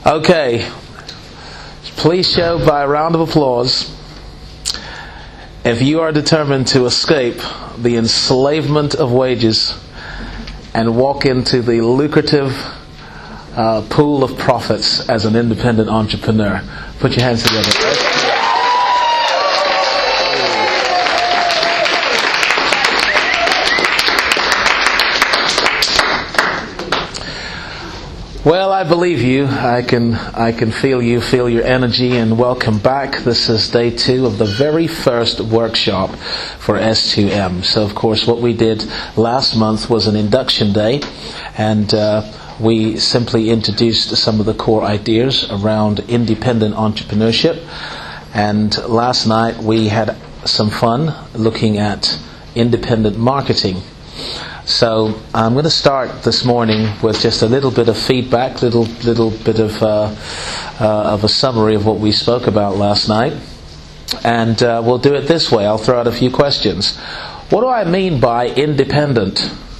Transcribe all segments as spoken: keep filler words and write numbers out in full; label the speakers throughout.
Speaker 1: Okay, please show by a round of applause if you are determined to escape the enslavement of wages and walk into the lucrative uh, pool of profits as an independent entrepreneur. Put your hands together. Well, I believe you. I can I can feel you, feel your energy, and welcome back. This is day two of the very first workshop for S two M. So, of course, what we did last month was an induction day, and uh, we simply introduced some of the core ideas around independent entrepreneurship. And last night we had some fun looking at independent marketing. So I'm going to start this morning with just a little bit of feedback, little little bit of uh, uh, of a summary of what we spoke about last night, and uh, we'll do it this way. I'll throw out a few questions. What do I mean by independent?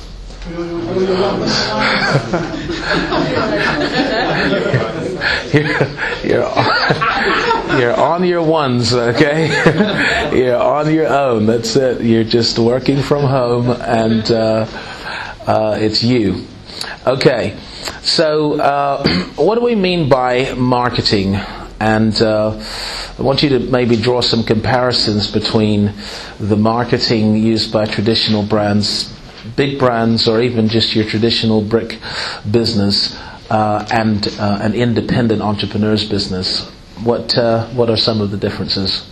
Speaker 1: you're, you're, on, you're on your ones, okay? You're on your own. That's it. You're just working from home, and uh, uh, it's you. Okay. So, uh, what do we mean by marketing? And uh, I want you to maybe draw some comparisons between the marketing used by traditional brands, big brands, or even just your traditional brick business, uh, and uh, an independent entrepreneur's business. What uh, what are some of the differences?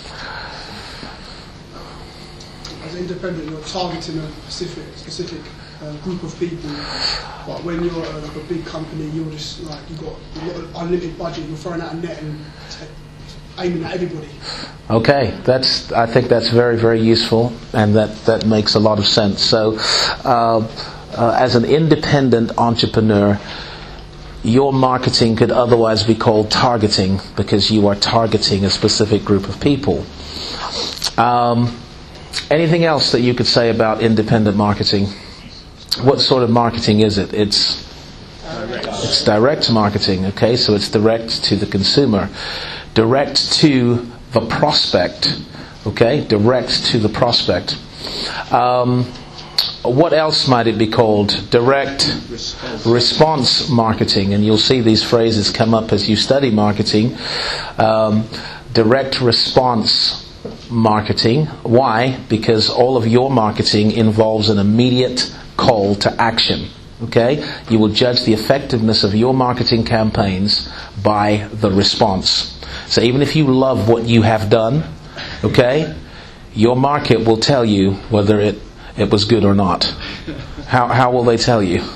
Speaker 2: As independent, you're targeting a specific specific uh, group of people. But when you're uh, like a big company, you're just like you got you got an unlimited budget. You're throwing out a net and t- aiming at everybody. Okay,
Speaker 1: that's. I think that's very, very useful, and that, that makes a lot of sense. So, uh, uh, as an independent entrepreneur, your marketing could otherwise be called targeting, because you are targeting a specific group of people. Um, anything else that you could say about independent marketing? What sort of marketing is it? It's direct. It's direct marketing. Okay, so it's direct to the consumer. Direct to the prospect, okay? Direct to the prospect. Um, what else might it be called? Direct response. response marketing, and you'll see these phrases come up as you study marketing. Um, direct response marketing. Why? Because all of your marketing involves an immediate call to action. Okay? You will judge the effectiveness of your marketing campaigns by the response. So even if you love what you have done, okay, your market will tell you whether it, it was good or not. How how will they tell you?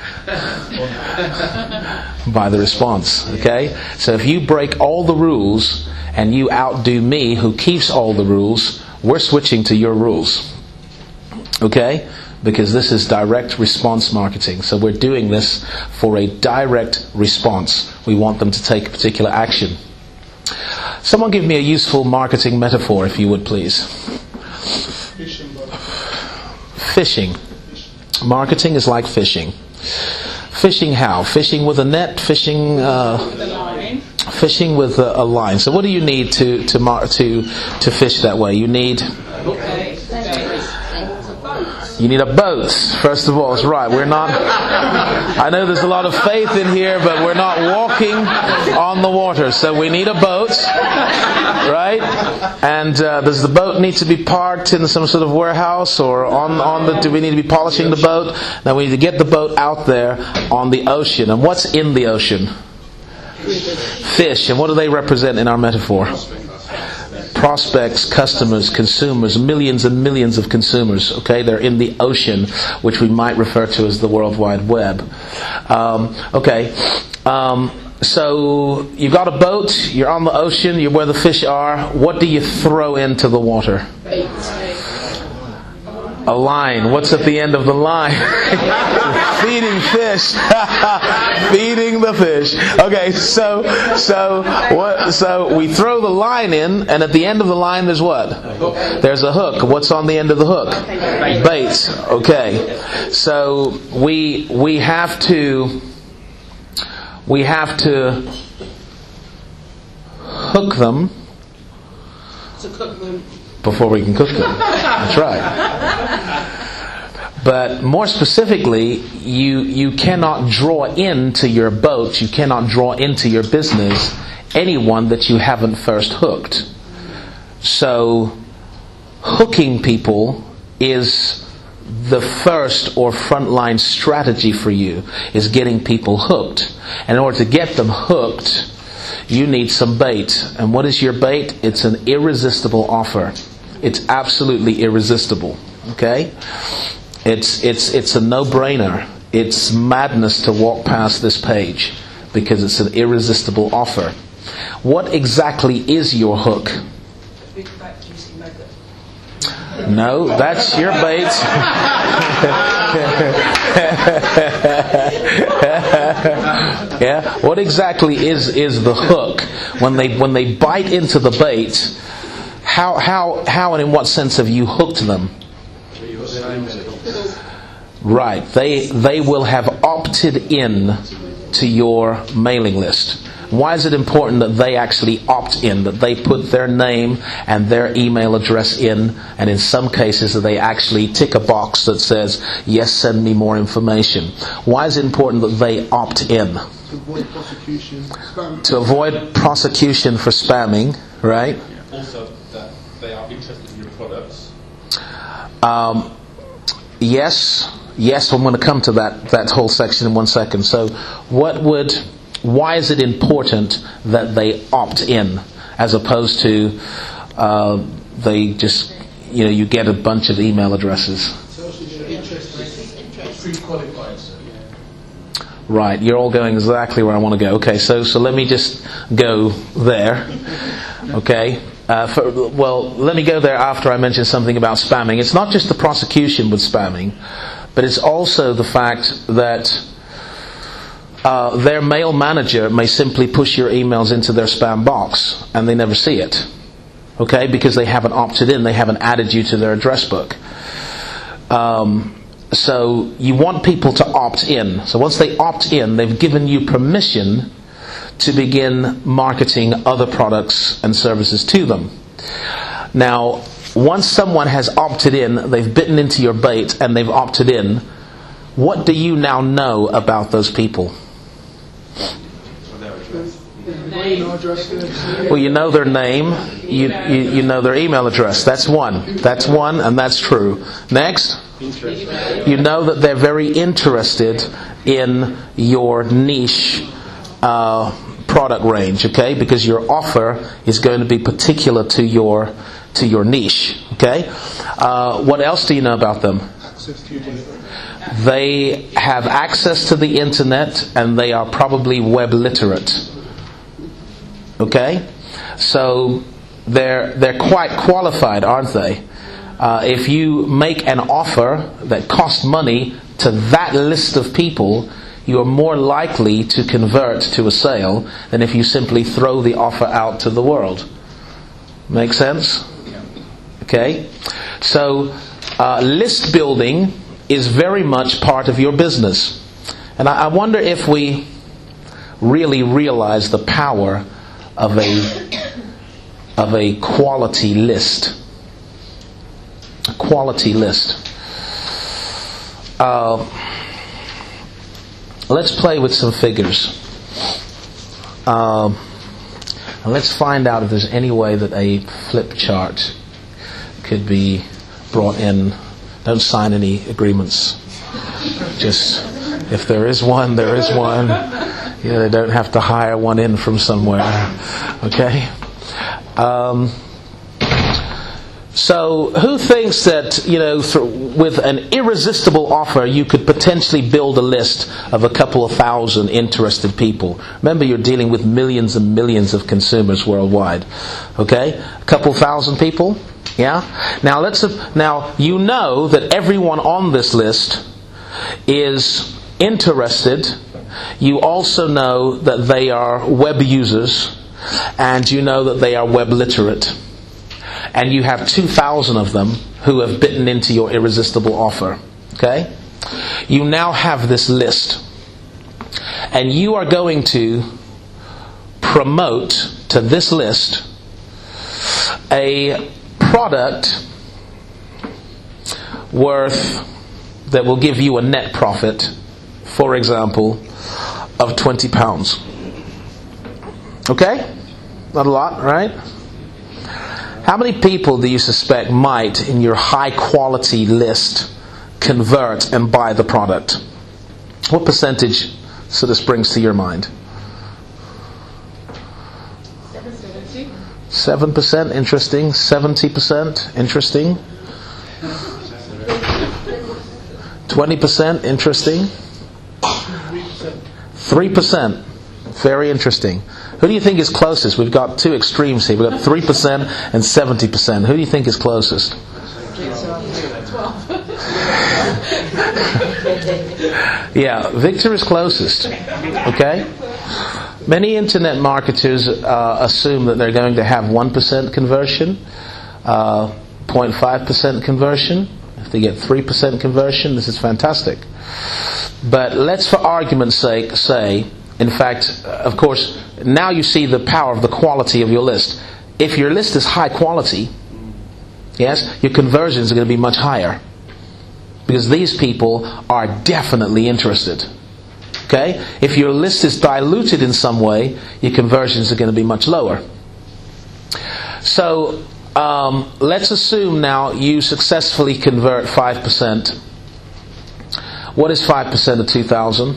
Speaker 1: By the response, okay? So if you break all the rules and you outdo me who keeps all the rules, we're switching to your rules. Okay? Because this is direct response marketing. So we're doing this for a direct response. We want them to take a particular action. Someone give me a useful marketing metaphor, if you would, please.
Speaker 2: Fishing.
Speaker 1: Fishing. Marketing is like fishing. Fishing how? Fishing with a net? Fishing uh, fishing with a, a line. So what do you need to to mar- to to fish that way? You need You need a boat, first of all. It's right. We're not, I know there's a lot of faith in here, but we're not walking on the water. So we need a boat, right? And uh, does the boat need to be parked in some sort of warehouse, or on, on the, do we need to be polishing the boat? Now we need to get the boat out there on the ocean. And what's in the ocean? Fish. And what do they represent in our metaphor? Prospects, customers, consumers, millions and millions of consumers. Okay, they're in the ocean, which we might refer to as the World Wide Web. Um, okay, um, so you've got a boat. You're on the ocean. You're where the fish are. What do you throw into the water? A line. What's at the end of the line? Feeding fish. Feeding the fish. Okay, so so what? So we throw the line in, and at the end of the line, there's what? There's a hook. What's on the end of the hook? Bait. Okay. So we we have to we have to hook them
Speaker 2: To cook them.
Speaker 1: before we can cook them. That's right. But more specifically, you you cannot draw into your boat, you cannot draw into your business anyone that you haven't first hooked. So, hooking people is the first or frontline strategy for you, is getting people hooked. And in order to get them hooked, you need some bait. And what is your bait? It's an irresistible offer. It's absolutely irresistible. Okay? It's it's it's a no-brainer. It's madness to walk past this page because it's an irresistible offer. What exactly is your hook?
Speaker 3: Big fat juicy nugget.
Speaker 1: No, that's your bait. Yeah. What exactly is is the hook? When they when they bite into the bait, how how how and in what sense have you hooked them? Right. They they will have opted in to your mailing list. Why is it important that they actually opt in, that they put their name and their email address in, and in some cases that they actually tick a box that says, yes, send me more information? Why is it important that they opt in?
Speaker 2: To avoid prosecution. Spam.
Speaker 1: To avoid prosecution for spamming, right?
Speaker 4: Also, that they are interested in your products.
Speaker 1: Um, yes, yes, I'm going to come to that, that whole section in one second. So what would... Why is it important that they opt in, as opposed to uh, they just, you know, you get a bunch of email addresses?
Speaker 4: Pre-qualified, so
Speaker 1: Right, you're all going exactly where I want to go. Okay, so so let me just go there. Okay, uh, for, well, let me go there after I mention something about spamming. It's not just the prosecution with spamming, but it's also the fact that Uh, their mail manager may simply push your emails into their spam box and they never see it. Okay? Because they haven't opted in, they haven't added you to their address book. Um, so you want people to opt in. So once they opt in, they've given you permission to begin marketing other products and services to them. Now, once someone has opted in, they've bitten into your bait and they've opted in, what do you now know about those people? Well, you know their name, you, you you know their email address. That's one. That's one, and that's true. Next, you know that they're very interested in your niche uh, product range, okay? Because your offer is going to be particular to your to your niche, okay? Uh, what else do you know about them? They have access to the internet and they are probably web literate. Okay? So they're they're quite qualified, aren't they? Uh, if you make an offer that costs money to that list of people, you are more likely to convert to a sale than if you simply throw the offer out to the world. Make sense? Okay? So uh, list building is very much part of your business. And I, I wonder if we really realize the power of a of a quality list. A quality list. Uh, let's play with some figures. Uh, and let's find out if there's any way that a flip chart could be brought in. Don't sign any agreements. Just, if there is one, there is one. Yeah, they don't have to hire one in from somewhere. Okay? Um, so, who thinks that, you know, th- with an irresistible offer, you could potentially build a list of a couple of thousand interested people? Remember, you're dealing with millions and millions of consumers worldwide. Okay? A couple thousand people? Yeah? Now let's now you know that everyone on this list is interested. You also know that they are web users, and you know that they are web literate. And you have two thousand of them who have bitten into your irresistible offer. Okay? You now have this list. and you are going to promote to this list a product worth, that will give you a net profit, for example, of twenty pounds. Okay? Not a lot, right? How many people do you suspect might, in your high quality list, convert and buy the product? What percentage sort of springs to your mind? seven percent, interesting. seventy percent, interesting. twenty percent, interesting. three percent, very interesting. Who do you think is closest? We've got two extremes here. We've got three percent and seventy percent. Who do you think is closest? Yeah, Victor is closest. Okay? Many internet marketers uh, assume that they're going to have one percent conversion, uh, zero point five percent conversion. If they get three percent conversion, this is fantastic. But let's, for argument's sake, say, in fact, of course, now you see the power of the quality of your list. If your list is high quality, yes, your conversions are going to be much higher. Because these people are definitely interested. Okay? If your list is diluted in some way, your conversions are going to be much lower. So, um, let's assume now you successfully convert five percent. What is five percent of two thousand?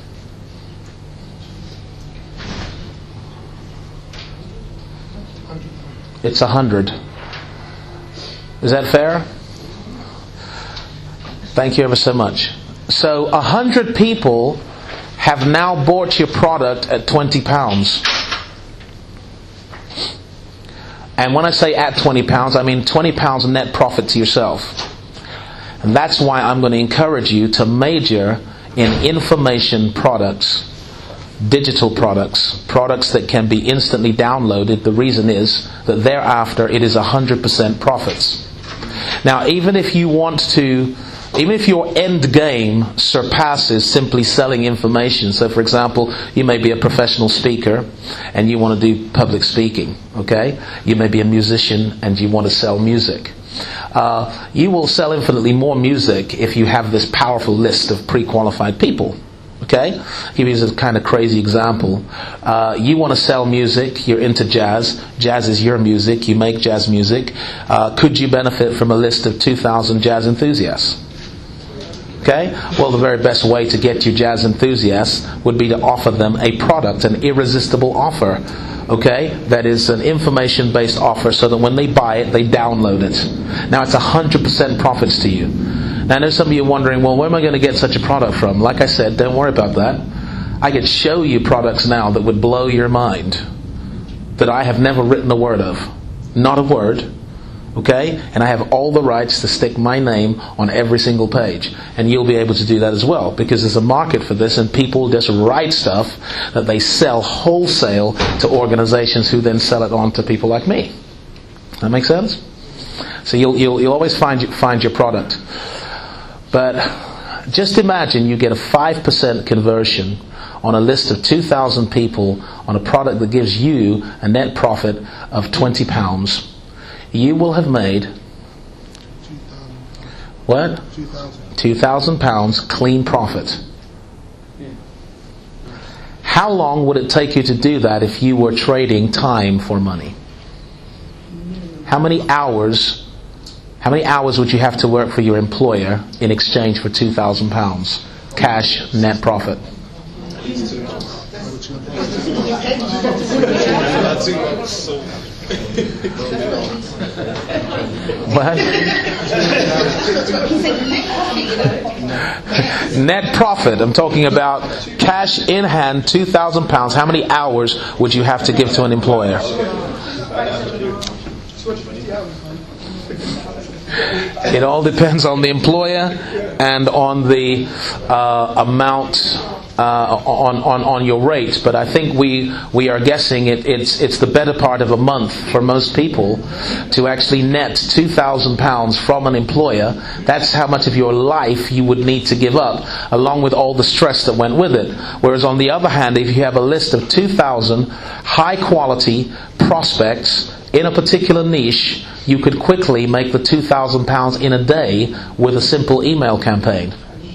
Speaker 1: It's one hundred. Is that fair? Thank you ever so much. So, one hundred people have now bought your product at twenty pounds. And when I say at twenty pounds, I mean twenty pounds net profit to yourself. And that's why I'm going to encourage you to major in information products, digital products, products that can be instantly downloaded. The reason is that thereafter it is one hundred percent profits. Now, even if you want to, even if your end game surpasses simply selling information, so for example, you may be a professional speaker and you want to do public speaking, okay? You may be a musician and you want to sell music. Uh, you will sell infinitely more music if you have this powerful list of pre-qualified people. Okay? I'll give you a kind of crazy example. Uh, you want to sell music, you're into jazz, jazz is your music, you make jazz music. Uh, could you benefit from a list of two thousand jazz enthusiasts? Okay? Well, the very best way to get your jazz enthusiasts would be to offer them a product, an irresistible offer. Okay? That is an information-based offer so that when they buy it, they download it. Now, it's one hundred percent profits to you. Now, I know some of you are wondering, well, where am I going to get such a product from? Like I said, don't worry about that. I could show you products now that would blow your mind, that I have never written a word of. Not a word. Okay? And I have all the rights to stick my name on every single page. And you'll be able to do that as well, because there's a market for this and people just write stuff that they sell wholesale to organizations who then sell it on to people like me. That make sense? So you'll you'll, you'll always find find your product. But just imagine you get a five percent conversion on a list of two thousand people on a product that gives you a net profit of twenty pounds. You will have made what? two thousand pounds clean profit. How long would it take you to do that if you were trading time for money? How many hours How many hours would you have to work for your employer in exchange for two thousand pounds cash net profit? What? Net profit. I'm talking about cash in hand, two thousand pounds. How many hours would you have to give to an employer? It all depends on the employer and on the uh, amount uh, on, on on your rate, but I think we we are guessing it, it's it's the better part of a month for most people to actually net two thousand pounds from an employer. That's how much of your life you would need to give up, along with all the stress that went with it. Whereas on the other hand, if you have a list of two thousand high quality prospects in a particular niche, you could quickly make the two thousand pounds in a day with a simple email campaign.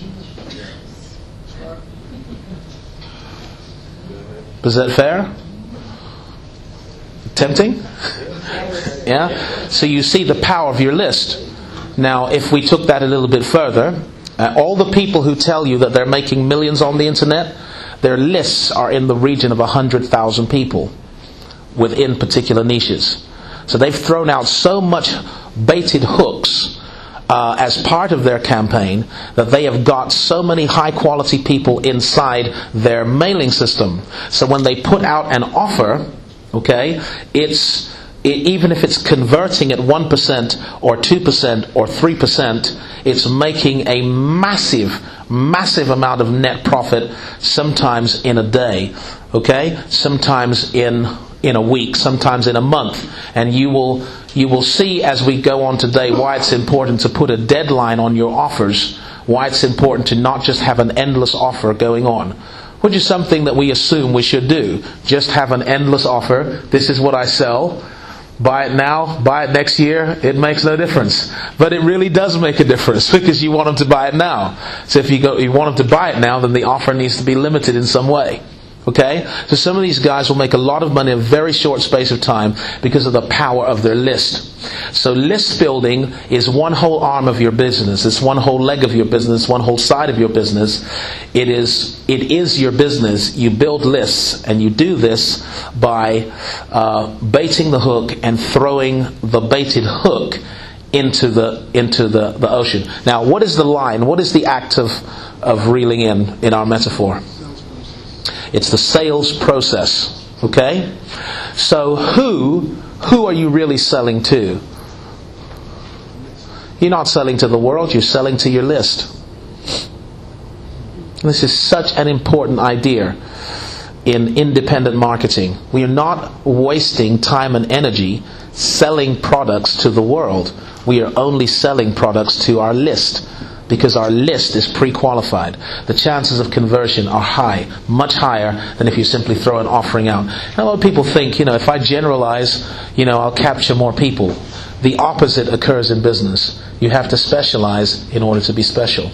Speaker 1: Is that fair? Tempting? Yeah? So you see the power of your list. Now, if we took that a little bit further, uh, all the people who tell you that they're making millions on the internet, their lists are in the region of one hundred thousand people within particular niches. So they've thrown out so much baited hooks uh, as part of their campaign that they have got so many high quality people inside their mailing system. So when they put out an offer, okay, it's it, even if it's converting at one percent or two percent or three percent, it's making a massive, massive amount of net profit, sometimes in a day, okay, sometimes in in a week, sometimes in a month. And you will you will see as we go on today why it's important to put a deadline on your offers, why it's important to not just have an endless offer going on, which is something that we assume we should do. Just have an endless offer. This is what I sell. Buy it now, buy it next year, it makes no difference. But it really does make a difference because you want them to buy it now. So if you go, you want them to buy it now, then the offer needs to be limited in some way. Okay? So some of these guys will make a lot of money in a very short space of time because of the power of their list. So list building is one whole arm of your business. It's one whole leg of your business, one whole side of your business. It is it is your business. You build lists, and you do this by uh, baiting the hook and throwing the baited hook into the into the, the ocean. Now, what is the line? What is the act of, of reeling in in our metaphor? It's the sales process. Okay? So who who are you really selling to? You're not selling to the world, you're selling to your list. This is such an important idea in independent marketing. We are not wasting time and energy selling products to the world. We are only selling products to our list, because our list is pre-qualified. The chances of conversion are high, much higher than if you simply throw an offering out. And a lot of people think, you know, if I generalize, you know, I'll capture more people. The opposite occurs in business. You have to specialize in order to be special.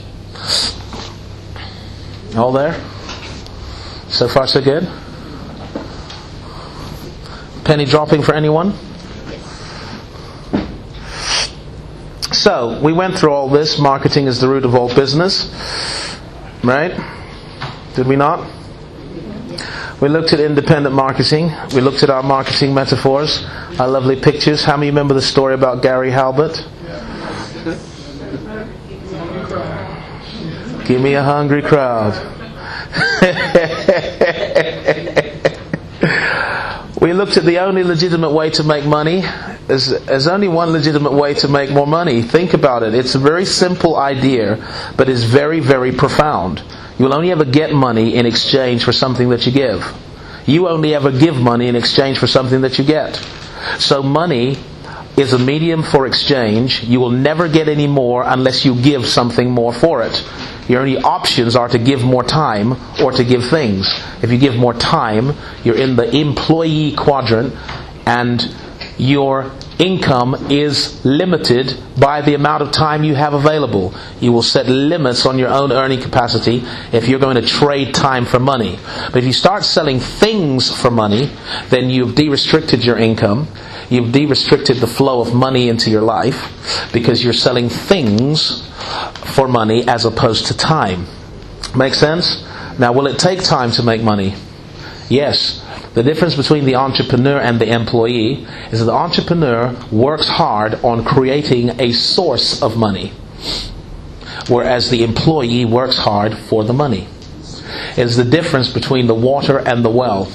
Speaker 1: All there? So far so good? Penny dropping for anyone? So, we went through all this. Marketing is the root of all business. Right? Did we not? We looked at independent marketing. We looked at our marketing metaphors. Our lovely pictures. How many remember the story about Gary Halbert? Give me a hungry crowd. We looked at the only legitimate way to make money. There's, there's only one legitimate way to make more money. Think about it. It's a very simple idea, but it's very, very profound. You'll only ever get money in exchange for something that you give. You only ever give money in exchange for something that you get. So money is a medium for exchange. You will never get any more unless you give something more for it. Your only options are to give more time or to give things. If you give more time, you're in the employee quadrant, and your income is limited by the amount of time you have available. You will set limits on your own earning capacity if you're going to trade time for money. But if you start selling things for money, then you've de-restricted your income. You've de-restricted the flow of money into your life because you're selling things for money as opposed to time. Make sense? Now, will it take time to make money? Yes. The difference between the entrepreneur and the employee is that the entrepreneur works hard on creating a source of money, whereas the employee works hard for the money. It is the difference between the water and the well.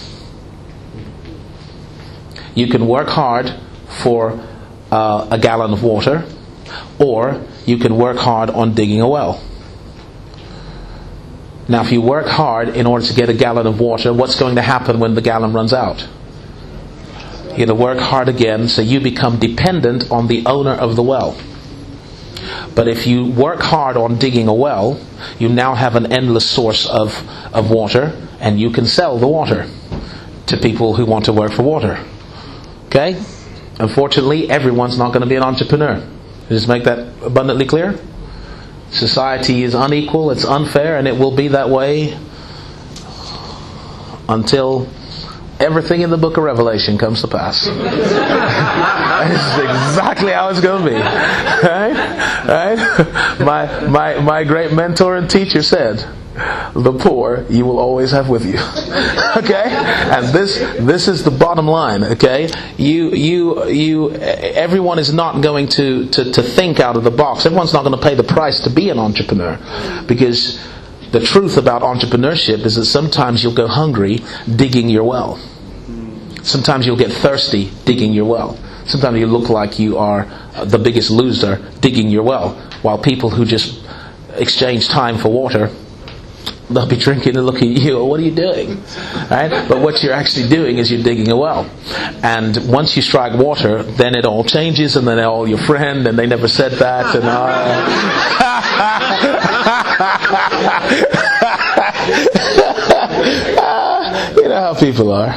Speaker 1: You can work hard for uh, a gallon of water, or you can work hard on digging a well. Now, if you work hard in order to get a gallon of water, what's going to happen when the gallon runs out? You're going to work hard again, so you become dependent on the owner of the well. But if you work hard on digging a well, you now have an endless source of, of water, and you can sell the water to people who want to work for water. Okay? Unfortunately, everyone's not going to be an entrepreneur. Just make that abundantly clear. Society is unequal, it's unfair, and it will be that way until everything in the book of Revelation comes to pass. That's exactly how it's going to be. Right? Right? My, my, my great mentor and teacher said, the poor you will always have with you. Okay? And this this is the bottom line, okay? You you you everyone is not going to, to, to think out of the box. Everyone's not going to pay the price to be an entrepreneur. Because the truth about entrepreneurship is that sometimes you'll go hungry digging your well. Sometimes you'll get thirsty digging your well. Sometimes you look like you are the biggest loser digging your well. While people who just exchange time for water, they'll be drinking and looking at you, oh, what are you doing? Right? But what you're actually doing is you're digging a well. And once you strike water, then it all changes, and then they're all your friend, and they never said that. And uh, you know how people are.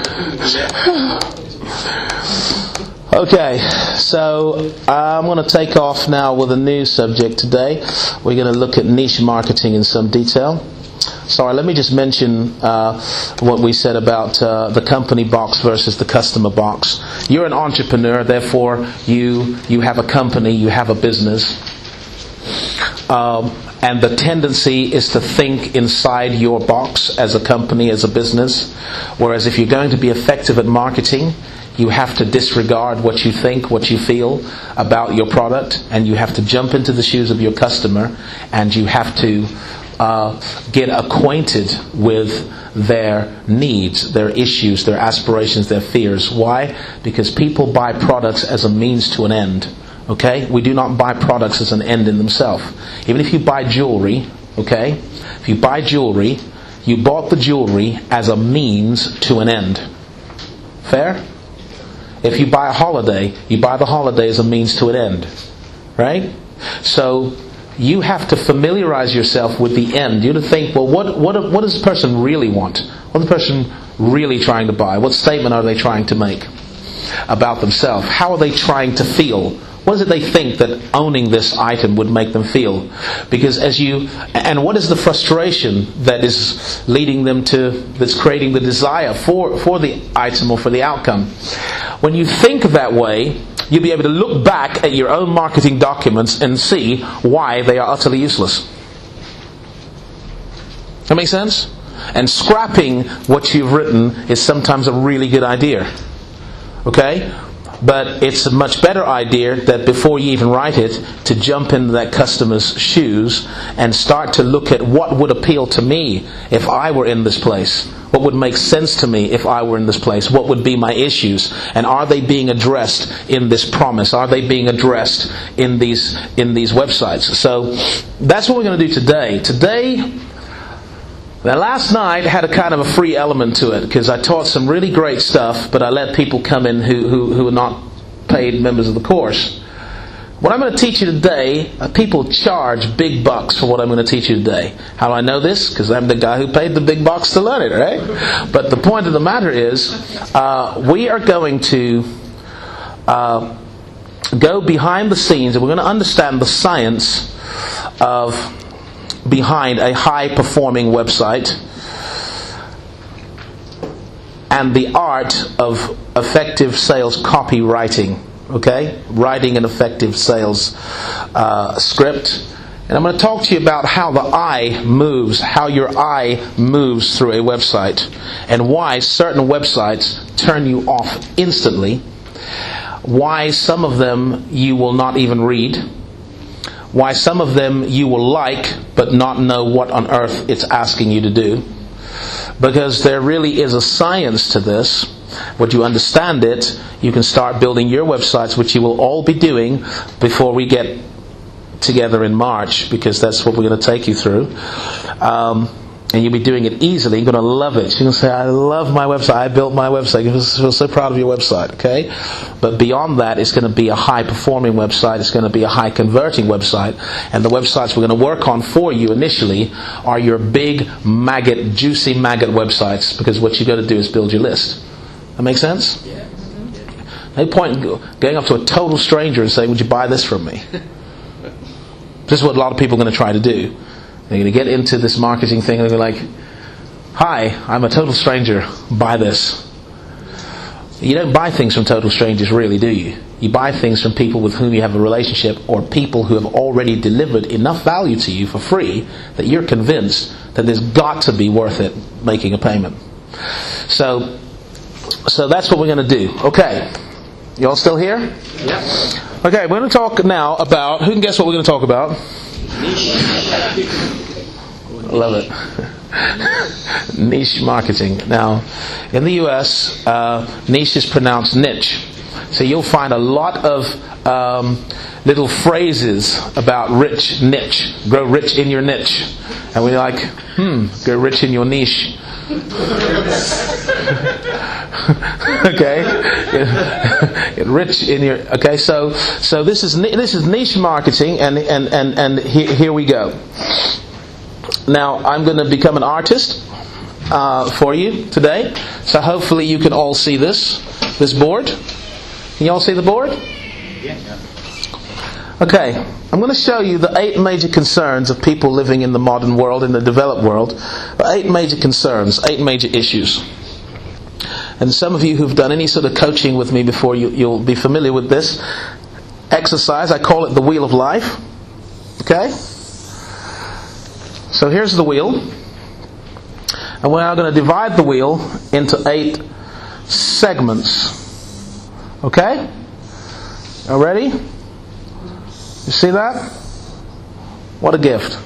Speaker 1: Okay, so uh, I'm going to take off now with a new subject today. We're going to look at niche marketing in some detail. Sorry, let me just mention uh, what we said about uh, the company box versus the customer box. You're an entrepreneur, therefore you you have a company, you have a business. Um, and the tendency is to think inside your box as a company, as a business. Whereas if you're going to be effective at marketing, you have to disregard what you think, what you feel about your product, and you have to jump into the shoes of your customer, and you have to uh, get acquainted with their needs, their issues, their aspirations, their fears. Why? Because people buy products as a means to an end. Okay? We do not buy products as an end in themselves. Even if you buy jewelry, okay? If you buy jewelry, you bought the jewelry as a means to an end. Fair? If you buy a holiday, you buy the holiday as a means to an end. Right? So, you have to familiarize yourself with the end. You have to think, well, what, what, what does the person really want? What is the person really trying to buy? What statement are they trying to make about themselves? How are they trying to feel? What is it they think that owning this item would make them feel? Because as you, and what is the frustration that is leading them to, that's creating the desire for, for the item or for the outcome? When you think that way, you'll be able to look back at your own marketing documents and see why they are utterly useless. That make sense? And scrapping what you've written is sometimes a really good idea. Okay? But it's a much better idea that before you even write it, to jump into that customer's shoes and start to look at what would appeal to me if I were in this place. What would make sense to me if I were in this place? What would be my issues? And are they being addressed in this promise? Are they being addressed in these in these websites? So that's what we're going to do today. Today, now last night had a kind of a free element to it because I taught some really great stuff, but I let people come in who, who, who are not paid members of the course. What I'm going to teach you today, uh, people charge big bucks for what I'm going to teach you today. How do I know this? Because I'm the guy who paid the big bucks to learn it, right? But the point of the matter is, uh, we are going to uh, go behind the scenes and we're going to understand the science of behind a high-performing website and the art of effective sales copywriting. Okay? Writing an effective sales uh, script. And I'm going to talk to you about how the eye moves, how your eye moves through a website, and why certain websites turn you off instantly, why some of them you will not even read, why some of them you will like but not know what on earth it's asking you to do. Because there really is a science to this. Would you understand it, you can start building your websites, which you will all be doing before we get together in March, because that's what we're going to take you through. Um, And you'll be doing it easily. You're going to love it. You're going to say, I love my website. I built my website. You're going to feel so proud of your website. Okay? But beyond that, it's going to be a high-performing website. It's going to be a high-converting website. And the websites we're going to work on for you initially are your big, maggot, juicy maggot websites. Because what you've got to do is build your list. That make sense?
Speaker 3: Yeah.
Speaker 1: No point in going up to a total stranger and saying, would you buy this from me? This is what a lot of people are going to try to do. They're going to get into this marketing thing and they're like, hi, I'm a total stranger, buy this. You don't buy things from total strangers really, do you? You buy things from people with whom you have a relationship, or people who have already delivered enough value to you for free that you're convinced that there's got to be worth it making a payment. So, so that's what we're going to do. Okay. You all still here?
Speaker 3: Yeah.
Speaker 1: Okay, we're going to talk now about, who can guess what we're going to talk about? Love it. Niche marketing. Now, in the U S, uh, niche is pronounced niche. So you'll find a lot of um, little phrases about rich niche. Grow rich in your niche. And we're like, hmm, grow rich in your niche. Okay, get rich in your. Okay, so so this is this is niche marketing, and and and and here, here we go. Now I'm going to become an artist uh, for you today. So hopefully you can all see this this board. Can you all see the board?
Speaker 3: Yeah.
Speaker 1: Okay, I'm going to show you the eight major concerns of people living in the modern world, in the developed world. Eight major concerns, eight major issues. And some of you who've done any sort of coaching with me before, you, you'll be familiar with this exercise. I call it the Wheel of Life. Okay? So here's the wheel. And we're now going to divide the wheel into eight segments. Okay? Are you ready? You see that? What a gift.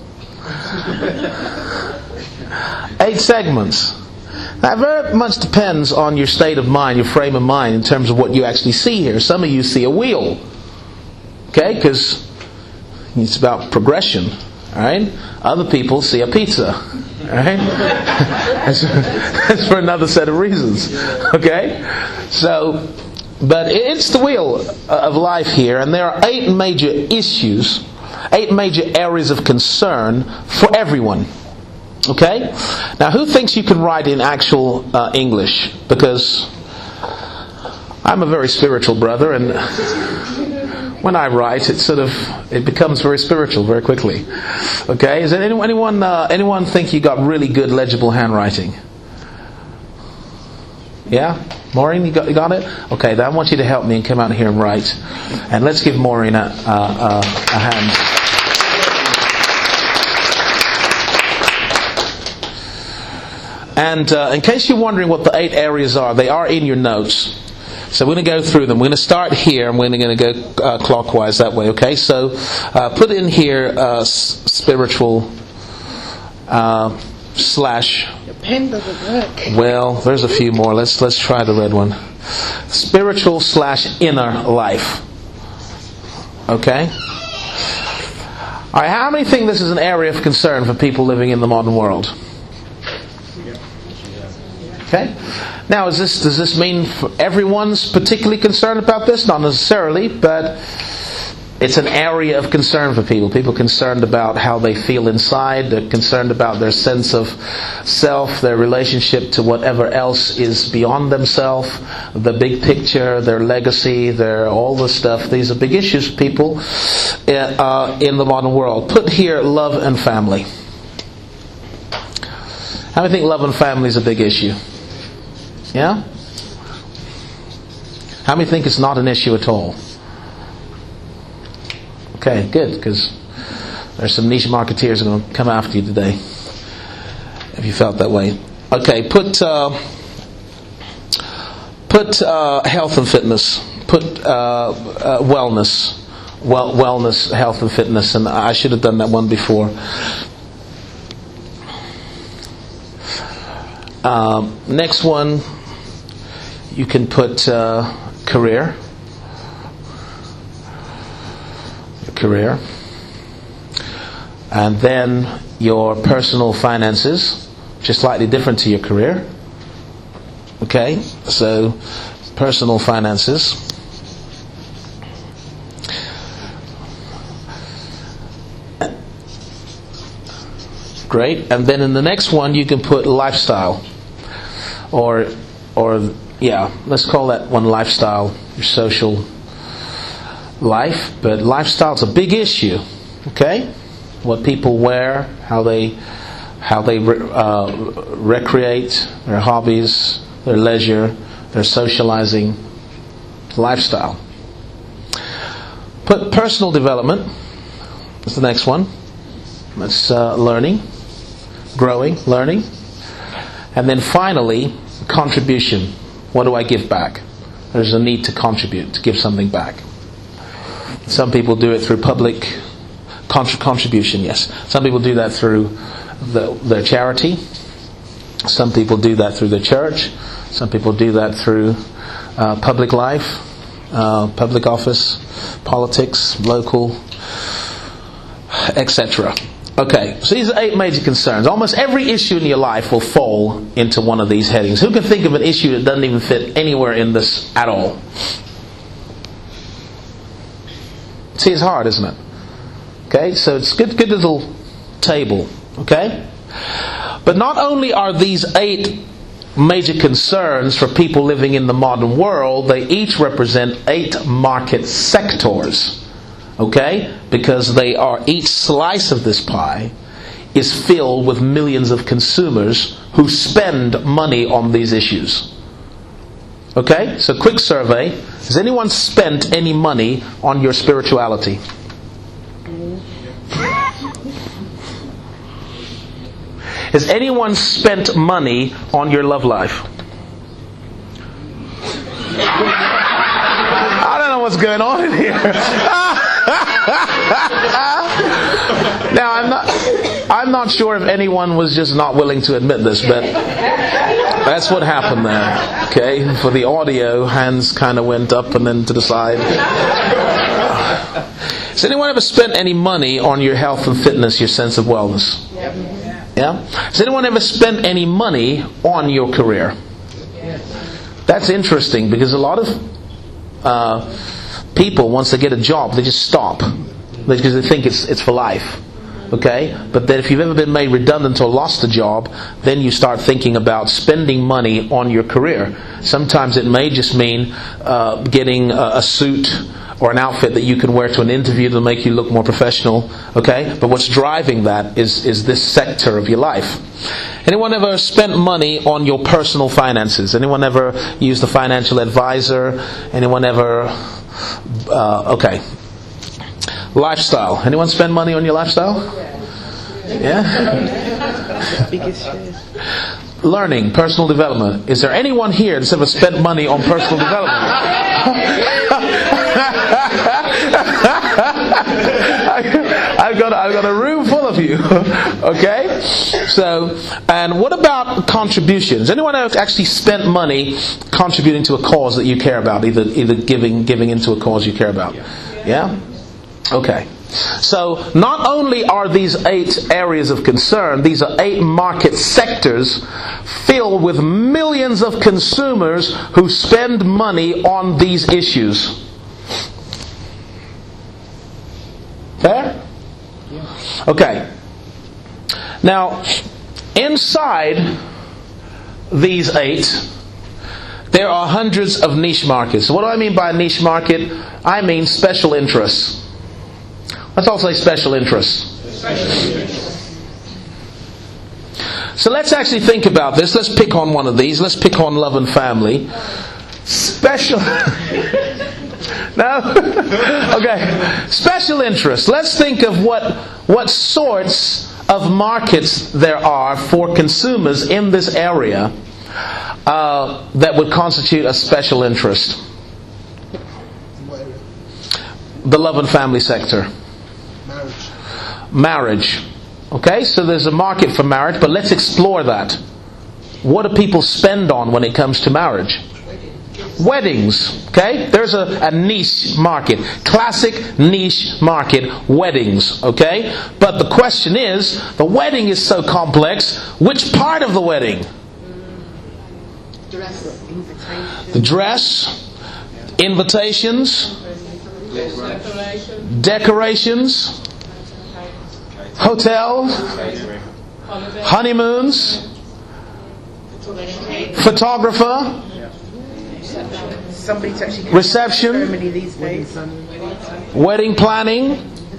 Speaker 1: Eight segments. Now, it very much depends on your state of mind, your frame of mind, in terms of what you actually see here. Some of you see a wheel. Okay? Because it's about progression. Alright? Other people see a pizza. Alright? That's, that's for another set of reasons. Okay? So, but it's the wheel of life here, and there are eight major issues, eight major areas of concern for everyone. Okay? Now, who thinks you can write in actual uh, English? Because I'm a very spiritual brother, and when I write, it sort of it becomes very spiritual very quickly. Okay? Is there anyone anyone, uh, anyone think you got really good legible handwriting? Yeah? Maureen, you got, you got it? Okay, then I want you to help me and come out here and write. And let's give Maureen a, a, a, a hand. And uh, in case you're wondering what the eight areas are, they are in your notes. So we're going to go through them. We're going to start here, and we're going to go uh, clockwise that way. Okay, so uh, put in here uh, s- spiritual uh, slash.
Speaker 3: Your pen doesn't work.
Speaker 1: Well, there's a few more. Let's let's try the red one. Spiritual slash inner life. Okay. All right. How many think this is an area of concern for people living in the modern world? Okay. Now, is this does this mean everyone's particularly concerned about this? Not necessarily, but it's an area of concern for people. People are concerned about how they feel inside. They're concerned about their sense of self, their relationship to whatever else is beyond themselves, the big picture, their legacy, their all the stuff. These are big issues for people uh, in the modern world. Put here love and family. How many think love and family is a big issue? Yeah? How many think it's not an issue at all? Okay, good, because there's some niche marketeers who are going to come after you today, if you felt that way. Okay, put uh, put uh, health and fitness. Put uh, uh, wellness, well, wellness, health and fitness, and I should have done that one before. Uh, next one, you can put uh, career. Career. And then your personal finances, which is slightly different to your career. Okay, so personal finances. Great. And then in the next one you can put lifestyle. Or or yeah, let's call that one lifestyle, your social life. But lifestyle's a big issue. Okay? What people wear, how they how they uh, recreate, their hobbies, their leisure, their socializing, lifestyle. Put personal development. That's the next one. That's uh, learning, growing, learning. And then finally, contribution. What do I give back? There's a need to contribute, to give something back. Some people do it through public contr- contribution, yes. Some people do that through the, their charity. Some people do that through the church. Some people do that through uh, public life, uh, public office, politics, local, et cetera. Okay, so these are eight major concerns. Almost every issue in your life will fall into one of these headings. Who can think of an issue that doesn't even fit anywhere in this at all? See, it's hard, isn't it? Okay, so it's a good, good little table. Okay? But not only are these eight major concerns for people living in the modern world, they each represent eight market sectors. Okay? Because they are, each slice of this pie is filled with millions of consumers who spend money on these issues. Okay? So quick survey. Has anyone spent any money on your spirituality? Has anyone spent money on your love life? I don't know what's going on in here. Now I'm not I'm not sure if anyone was just not willing to admit this, but that's what happened there. Okay? For the audio, hands kind of went up and then to the side. Has anyone ever spent any money on your health and fitness, your sense of wellness? Yeah? Has anyone ever spent any money on your career? That's interesting because a lot of uh, people, once they get a job, they just stop because they think it's it's for life. Okay? But then if you've ever been made redundant or lost a job, then you start thinking about spending money on your career. Sometimes it may just mean uh, getting a, a suit or an outfit that you can wear to an interview to make you look more professional. Okay? But what's driving that is, is this sector of your life. Anyone ever spent money on your personal finances? Anyone ever used a financial advisor? Anyone ever... Uh, okay. Lifestyle. Anyone spend money on your lifestyle? Yeah?
Speaker 3: Biggest share.
Speaker 1: Learning, personal development. Is there anyone here that's ever spent money on personal development? I've got I've got a room full of you. Okay? So, and what about contributions? Anyone else actually spent money contributing to a cause that you care about, either either giving giving into a cause you care about? Yeah? Okay. So, not only are these eight areas of concern, these are eight market sectors filled with millions of consumers who spend money on these issues. Fair? Okay. Now, inside these eight, there are hundreds of niche markets. So what do I mean by niche market? I mean special interests. Let's all say special interests. So let's actually think about this. Let's pick on one of these. Let's pick on love and family. Special... No? Okay. Special interests. Let's think of what what sorts of markets there are for consumers in this area uh, that would constitute a special interest. The love and family sector.
Speaker 2: Marriage.
Speaker 1: Marriage. Okay, so there's a market for marriage, but let's explore that. What do people spend on when it comes to marriage? Weddings. Okay? There's a, a niche market. Classic niche market. Weddings. Okay? But the question is, the wedding is so complex, which part of the wedding?
Speaker 3: Dress, invitation.
Speaker 1: The dress, invitations,
Speaker 3: Decoration.
Speaker 1: decorations, hotels, honeymoons, photographer,
Speaker 3: Somebody's actually
Speaker 1: reception,
Speaker 3: ceremony these days.
Speaker 1: wedding planning.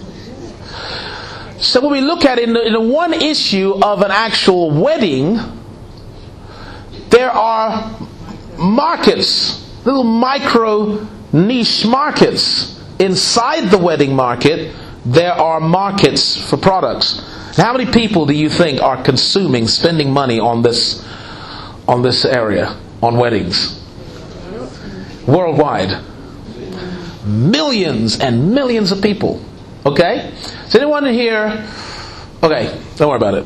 Speaker 1: So when we look at it in the, in the one issue of an actual wedding, there are markets, little micro niche markets. Inside the wedding market, there are markets for products. How many people do you think are consuming, spending money on this, on this area, on weddings? Worldwide. Millions and millions of people. Okay? Is anyone here? Okay, don't worry about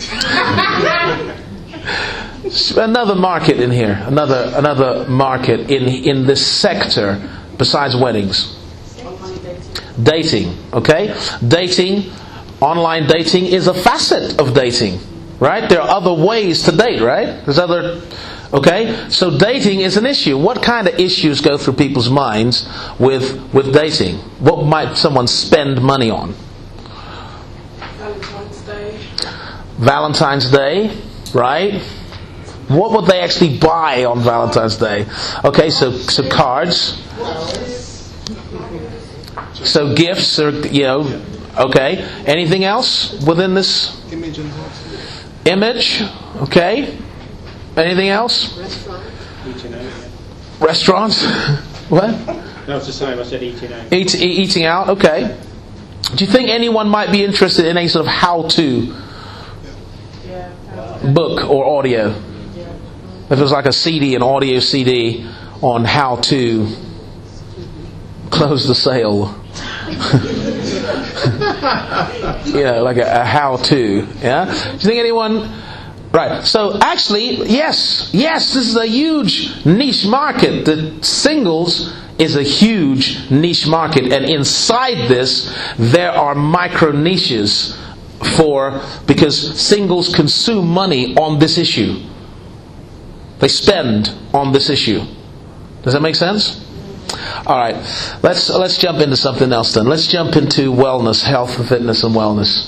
Speaker 1: it. Another market in here. Another another market in in this sector besides weddings. Dating. Okay? Dating, online dating is a facet of dating. Right? There are other ways to date, right? There's other Okay? So dating is an issue. What kind of issues go through people's minds with with dating? What might someone spend money on?
Speaker 5: Valentine's Day.
Speaker 1: Valentine's Day, right? What would they actually buy on Valentine's Day? Okay, so so cards. So gifts, or you know, okay. Anything else within this?
Speaker 2: Image and heart.
Speaker 1: Image, okay. Anything else?
Speaker 3: Restaurant.
Speaker 6: Eating out.
Speaker 1: Restaurants? What?
Speaker 6: No, it's the same. I said eating out.
Speaker 1: Eat, e- eating out, okay. Do you think anyone might be interested in any sort of how-to
Speaker 5: Yeah.
Speaker 1: book or audio? If it was like a C D, an audio C D on how to close the sale. You know, like a, a how-to. Yeah? Do you think anyone... Right. So actually, yes, yes, this is a huge niche market. The singles is a huge niche market, and inside this, there are micro niches for because singles consume money on this issue. They spend on this issue. Does that make sense? All right. Let's let's jump into something else then. Let's jump into wellness, health, and fitness, and wellness.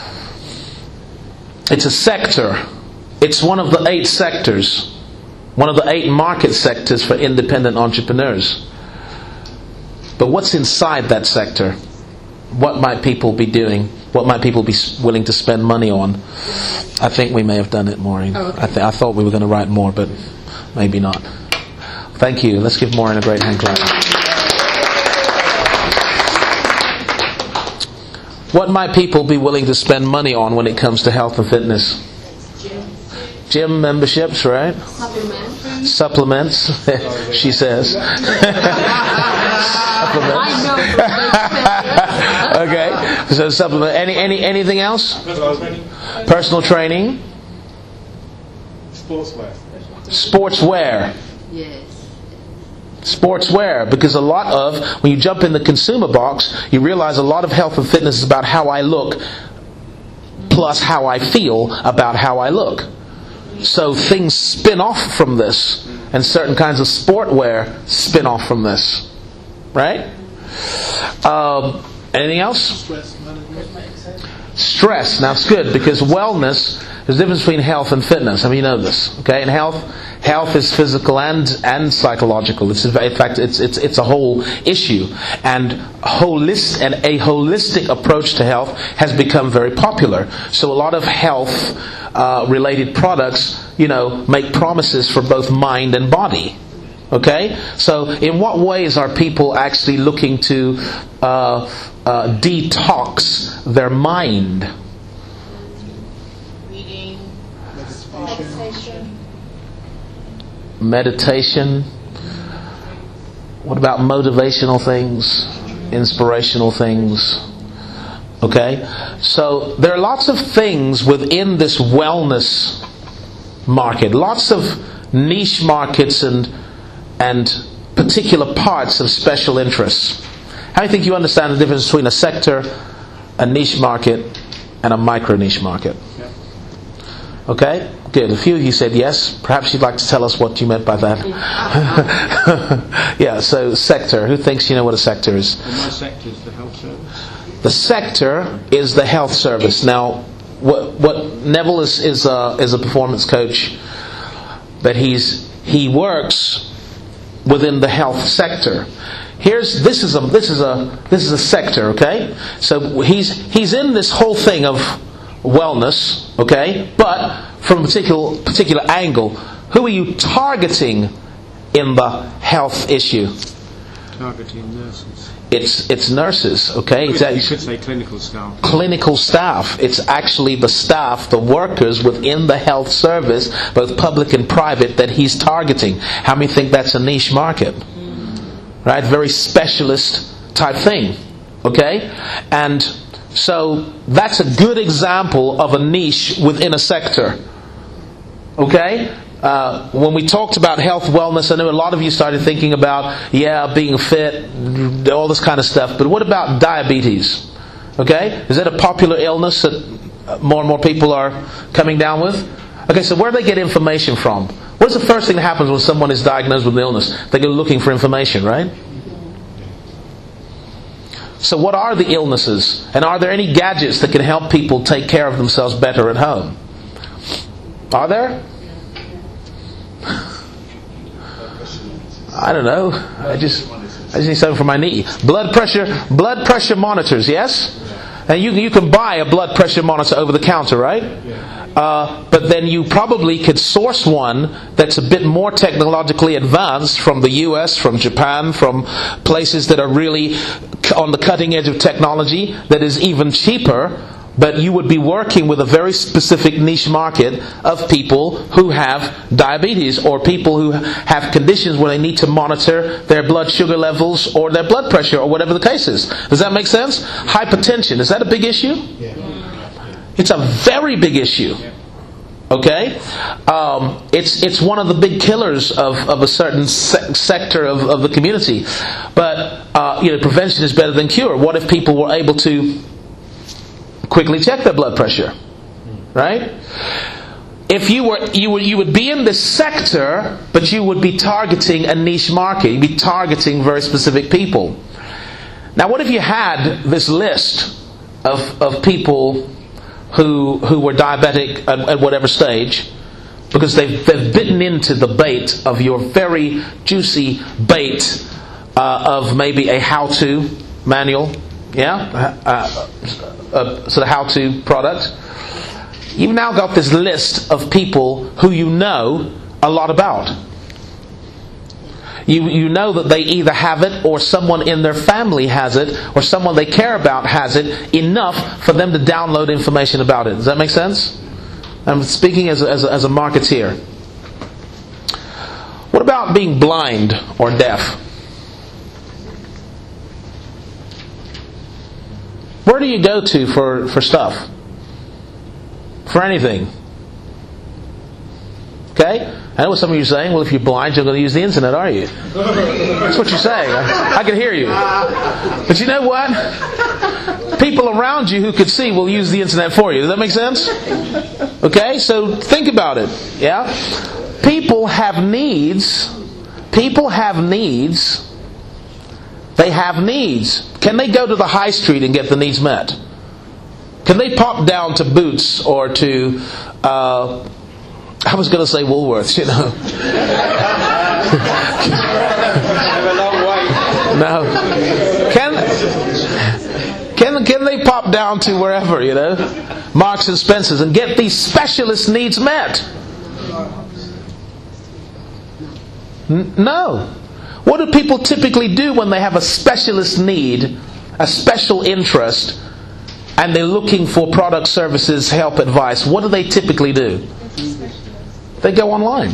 Speaker 1: It's a sector. It's one of the eight sectors, one of the eight market sectors for independent entrepreneurs. But what's inside that sector? What might people be doing? What might people be willing to spend money on? I think we may have done it, Maureen.
Speaker 3: Oh, okay.
Speaker 1: I, th- I thought we were going to write more, but maybe not. Thank you. Let's give Maureen a great hand clap. What might people be willing to spend money on when it comes to health and fitness? Gym memberships, right?
Speaker 3: Supplements.
Speaker 1: Supplements, she says. Supplements. Okay, so supplement. Any, any, anything else?
Speaker 4: Personal training.
Speaker 1: Personal training,
Speaker 4: Sportswear.
Speaker 1: sportswear,
Speaker 3: Yes.
Speaker 1: sportswear. Because a lot of when you jump in the consumer box, you realize a lot of health and fitness is about how I look, plus how I feel about how I look. So things spin off from this, and certain kinds of sportwear spin off from this, right? Um, anything else?
Speaker 2: Stress management.
Speaker 1: Stress. Now it's good because wellness. There's a difference between health and fitness. I mean, you know this, okay? And health, health is physical and and psychological. It's in fact, it's it's it's a whole issue, and holist and a holistic approach to health has become very popular. So a lot of health uh, related products, you know, make promises for both mind and body. Okay, so in what ways are people actually looking to uh, uh, detox their mind?
Speaker 5: Reading.
Speaker 2: Meditation.
Speaker 1: Meditation. What about motivational things? Inspirational things? Okay, so there are lots of things within this wellness market. Lots of niche markets and and particular parts of special interests. How do you think you understand the difference between a sector, a niche market, and a micro niche market?
Speaker 6: Yeah.
Speaker 1: Okay, good. A few of you said yes. Perhaps you'd like to tell us what you meant by that. Yeah, so sector. Who thinks you know what a sector is?
Speaker 6: Well, my sector is the health service.
Speaker 1: The sector is the health service. Now, what, what Neville is is a, is a performance coach, but he's he works within the health sector. Here's this is a this is a this is a sector, okay? So he's he's in this whole thing of wellness, okay? But from a particular particular angle, who are you targeting in the health issue?
Speaker 6: Targeting nurses.
Speaker 1: It's it's nurses, okay? It's
Speaker 6: You
Speaker 1: actually
Speaker 6: could say clinical staff.
Speaker 1: clinical staff. It's actually the staff, the workers within the health service, both public and private, that he's targeting. How many think that's a niche market? Right? Very specialist type thing. Okay? And so that's a good example of a niche within a sector. Okay? Uh, when we talked about health, wellness, I know a lot of you started thinking about, yeah, being fit, all this kind of stuff. But what about diabetes? Okay? Is that a popular illness that more and more people are coming down with? Okay, so where do they get information from? What's the first thing that happens when someone is diagnosed with an illness? They go looking for information, right? So what are the illnesses? And are there any gadgets that can help people take care of themselves better at home? Are there? I don't know. I just I just need something for my knee. Blood pressure blood pressure monitors, yes? And you you can buy a blood pressure monitor over the counter, right? Uh, but then you probably could source one that's a bit more technologically advanced from the U S, from Japan, from places that are really on the cutting edge of technology, that is even cheaper. But you would be working with a very specific niche market of people who have diabetes, or people who have conditions where they need to monitor their blood sugar levels or their blood pressure, or whatever the case is. Does that make sense? Hypertension, is that a big issue?
Speaker 6: Yeah.
Speaker 1: It's a very big issue. Okay? Um, it's it's one of the big killers of, of a certain se- sector of, of the community. But uh, you know, prevention is better than cure. What if people were able to quickly check their blood pressure, right? If you were, you would, you would be in this sector, but you would be targeting a niche market. You'd be targeting very specific people. Now, what if you had this list of of people who who were diabetic at, at whatever stage, because they've they've bitten into the bait of your very juicy bait uh, of maybe a how-to manual, yeah. Uh, A sort of how-to product. You've now got this list of people who you know a lot about. You you know that they either have it, or someone in their family has it, or someone they care about has it, enough for them to download information about it. Does that make sense? I'm speaking as a, as a, as a marketeer. What about being blind or deaf? Where do you go to for, for stuff? For anything? Okay? I know what some of you are saying. Well, if you're blind, you're going to use the internet, are you? That's what you're saying. I, I can hear you. But you know what? People around you who could see will use the internet for you. Does that make sense? Okay? So think about it. Yeah? People have needs. People have needs. They have needs. Can they go to the high street and get the needs met? Can they pop down to Boots or to, uh, I was going to say Woolworths, you know.
Speaker 6: Have a long way.
Speaker 1: No. Can, can, can they pop down to wherever, you know, Marks and Spencer's, and get these specialist needs met? N- no. What do people typically do when they have a specialist need, a special interest, and they're looking for product, services, help, advice? What do they typically do? They go online.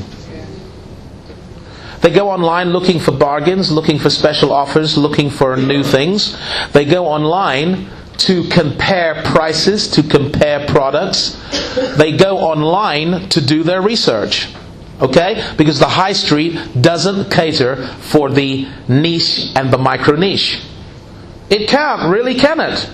Speaker 1: They go online looking for bargains, looking for special offers, looking for new things. They go online to compare prices, to compare products. They go online to do their research. Okay? Because the high street doesn't cater for the niche and the micro niche. It can't, really, can it?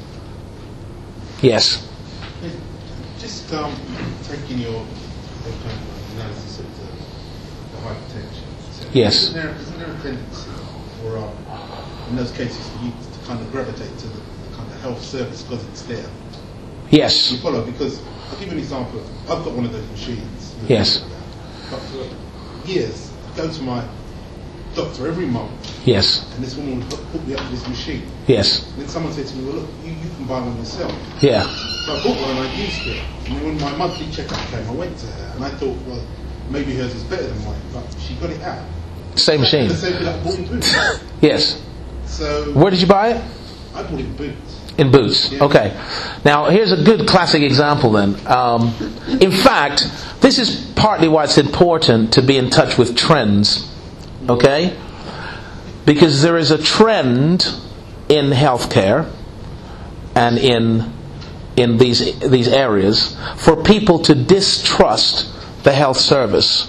Speaker 1: Yes.
Speaker 5: Just um, taking your analysis of the, the hypertension. So
Speaker 1: Yes.
Speaker 5: Isn't there, isn't there a tendency for, um, in those cases, for you to kind of gravitate to the, the kind of health service because it's there?
Speaker 1: Yes.
Speaker 5: You follow? Because I'll give you an example. I've got one of those machines.
Speaker 1: Yes.
Speaker 5: But for years, I go to my doctor every month,
Speaker 1: Yes.
Speaker 5: and this woman would hook hook me up with this machine.
Speaker 1: Yes.
Speaker 5: And then someone said to me, well, look, you, you can buy one yourself.
Speaker 1: Yeah.
Speaker 5: So I bought one and I used it. And when my monthly checkup came, I went to her and I thought, well, maybe hers is better than mine, but she got it out.
Speaker 1: Same machine.
Speaker 5: The same thing I bought in Boots.
Speaker 1: Yes.
Speaker 5: So
Speaker 1: Where did you buy it?
Speaker 5: I bought it in Boots.
Speaker 1: In Boots.
Speaker 5: Yeah.
Speaker 1: Okay. Now, here's a good classic example then. Um, in fact, this is partly why it's important to be in touch with trends. Okay? Because there is a trend in healthcare and in in these these areas for people to distrust the health service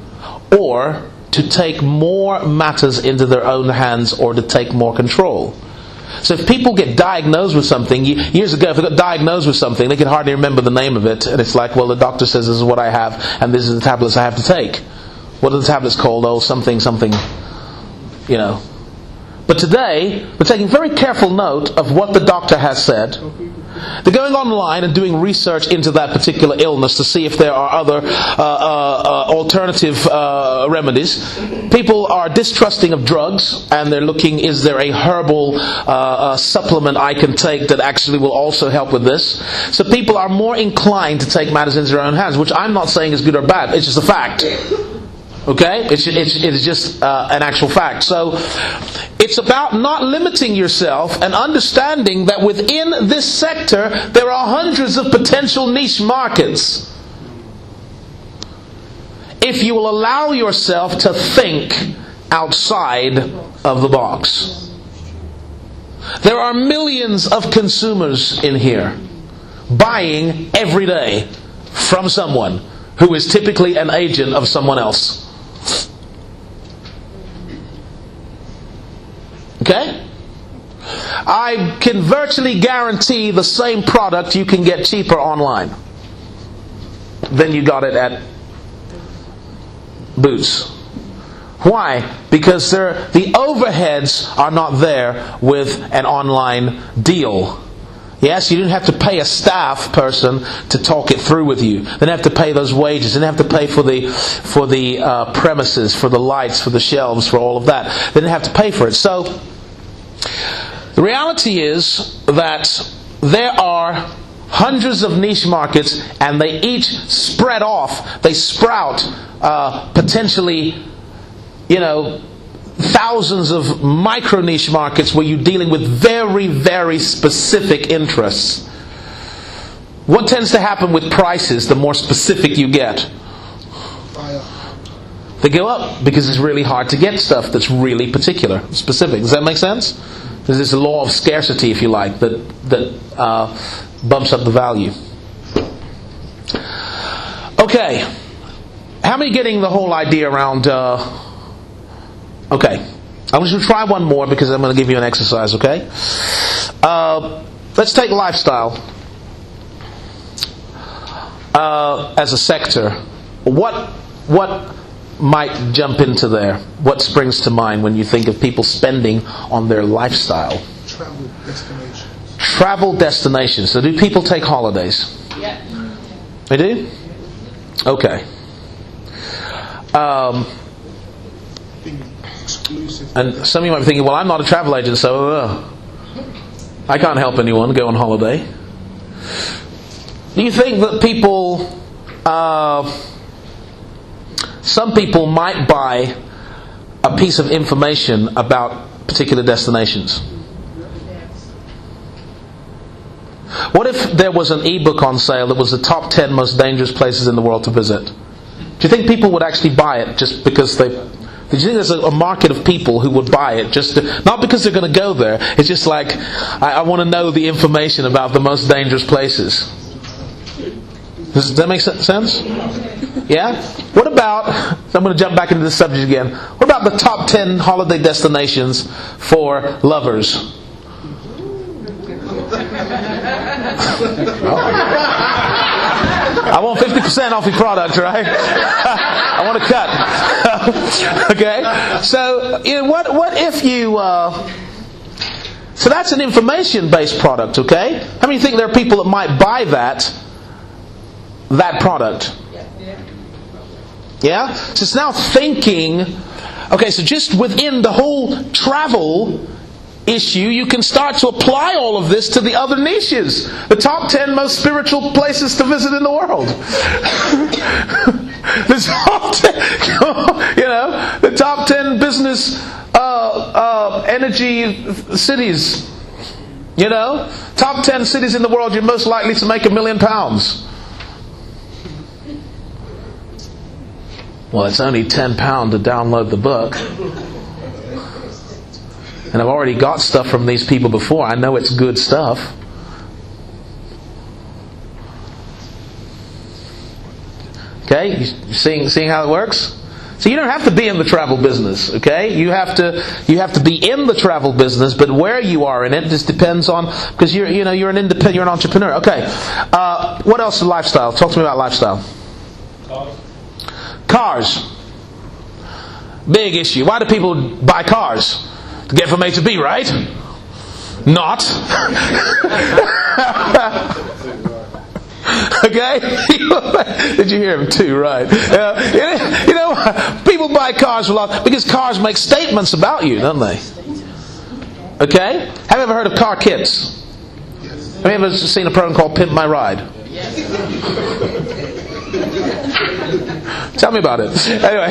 Speaker 1: or to take more matters into their own hands or to take more control. So if people get diagnosed with something, years ago if they got diagnosed with something, they could hardly remember the name of it, and it's like, well, the doctor says this is what I have and this is the tablets I have to take. What are the tablets called? Oh, something, something, you know. But today, we're taking very careful note of what the doctor has said. They're going online and doing research into that particular illness to see if there are other uh, uh, uh, alternative uh, remedies. People are distrusting of drugs, and they're looking, is there a herbal uh, uh, supplement I can take that actually will also help with this? So people are more inclined to take matters into their own hands, which I'm not saying is good or bad. It's just a fact. Okay? It's, it's, it's just uh, an actual fact. So, it's about not limiting yourself and understanding that within this sector, there are hundreds of potential niche markets. If you will allow yourself to think outside of the box. There are millions of consumers in here buying every day from someone who is typically an agent of someone else. Okay? I can virtually guarantee the same product you can get cheaper online than you got it at Boots. Why? Because they're, the overheads are not there with an online deal. Yes, you didn't have to pay a staff person to talk it through with you. They didn't have to pay those wages. They didn't have to pay for the for the uh, premises, for the lights, for the shelves, for all of that. They didn't have to pay for it. So, the reality is that there are hundreds of niche markets, and they each spread off. They sprout uh, potentially, you know, thousands of micro niche markets where you're dealing with very, very specific interests. What tends to happen with prices the more specific you get? They go up because it's really hard to get stuff that's really particular, specific. Does that make sense? There's this law of scarcity, if you like, that that uh, bumps up the value. Okay. How many getting the whole idea around... Uh, Okay, I'm going to try one more because I'm going to give you an exercise, okay? Uh, let's take lifestyle uh, as a sector. What what might jump into there? What springs to mind when you think of people spending on their lifestyle?
Speaker 2: Travel destinations.
Speaker 1: Travel destinations. So do people take holidays?
Speaker 3: Yeah.
Speaker 1: They do? Okay. Um...
Speaker 2: Exclusive.
Speaker 1: And some of you might be thinking, well, I'm not a travel agent, so uh, I can't help anyone go on holiday. Do you think that people, uh, some people might buy a piece of information about particular destinations? What if there was an ebook on sale that was the top ten most dangerous places in the world to visit? Do you think people would actually buy it just because they... Do you think there's a, a market of people who would buy it just to, not because they're going to go there? It's just like, I, I want to know the information about the most dangerous places. Does that make sense? Yeah? What about, so I'm going to jump back into this subject again. What about the top ten holiday destinations for lovers? I want fifty percent off your product, right? I want to cut. Okay? So, you know, what, what if you... Uh, so that's an information-based product, okay? How many think there are people that might buy that, that product? Yeah? So it's now thinking... Okay, so just within the whole travel issue, you can start to apply all of this to the other niches. The top ten most spiritual places to visit in the world. The top ten, you know, the top ten business uh, uh, energy cities. You know, top ten cities in the world you're most likely to make a million pounds. Well, it's only ten pounds to download the book. And I've already got stuff from these people before. I know it's good stuff. Okay, you seeing seeing how it works? So you don't have to be in the travel business. Okay, you have to you have to be in the travel business, but where you are in it just depends on, because you're you know you're an independent, you're an entrepreneur. Okay, uh, what else is lifestyle? Talk to me about lifestyle.
Speaker 4: Cars.
Speaker 1: Cars. Big issue. Why do people buy cars? To get from A to B, right? Not. Okay? Did you hear him too? Right. Uh, you know, people buy cars a lot because cars make statements about you, don't they? Okay? Have you ever heard of car kits? Have you ever seen a program called Pimp My Ride? Tell me about it. Anyway.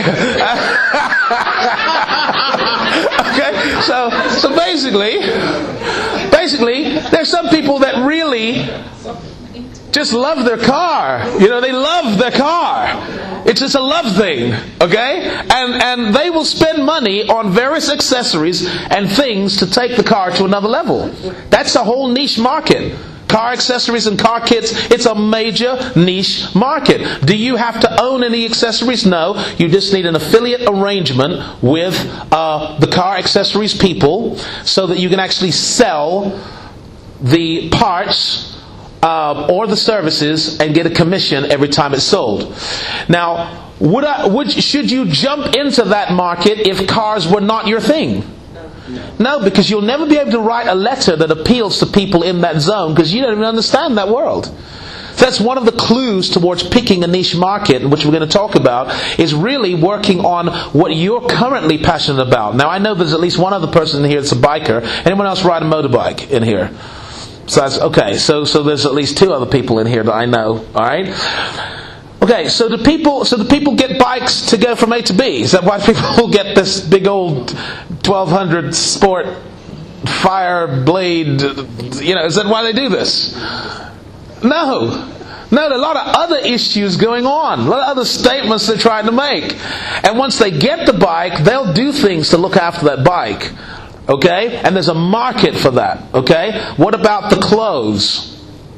Speaker 1: Okay, so so basically, basically, there's some people that really just love their car. You know, they love their car. It's just a love thing, okay? And and they will spend money on various accessories and things to take the car to another level. That's a whole niche market. Car accessories and car kits, it's a major niche market. Do you have to own any accessories? No. You just need an affiliate arrangement with uh, the car accessories people so that you can actually sell the parts uh, or the services and get a commission every time it's sold. Now, would I, would, should you jump into that market if cars were not your thing? No, because you'll never be able to write a letter that appeals to people in that zone because you don't even understand that world. So that's one of the clues towards picking a niche market, which we're going to talk about, is really working on what you're currently passionate about. Now, I know there's at least one other person in here that's a biker. Anyone else ride a motorbike in here? So that's okay. So so there's at least two other people in here that I know. All right. Okay, so the people, so the people get bikes to go from A to B. Is that why people get this big old twelve hundred Sport Fire Blade? You know, is that why they do this? No, no. There are a lot of other issues going on, a lot of other statements they're trying to make. And once they get the bike, they'll do things to look after that bike. Okay, and there's a market for that. Okay, what about the clothes?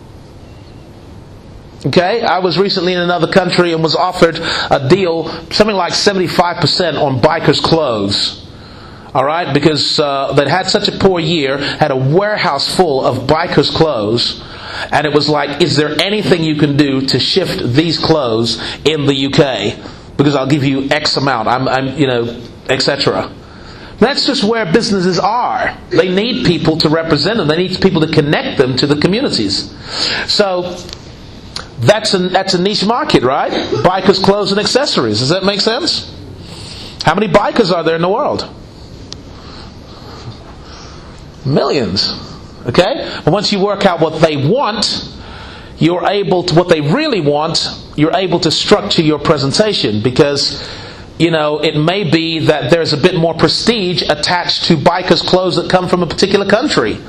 Speaker 1: Okay, I was recently in another country and was offered a deal, something like seventy-five percent on bikers' clothes. Alright, because uh, they'd had such a poor year, had a warehouse full of bikers' clothes, and it was like, is there anything you can do to shift these clothes in the U K? Because I'll give you X amount, I'm, I'm you know, et cetera. That's just where businesses are. They need people to represent them. They need people to connect them to the communities. So, That's a, that's a niche market, right? Bikers, clothes, and accessories. Does that make sense? How many bikers are there in the world? Millions. Okay? But once you work out what they want, you're able to, what they really want, you're able to structure your presentation because, you know, it may be that there's a bit more prestige attached to bikers' clothes that come from a particular country.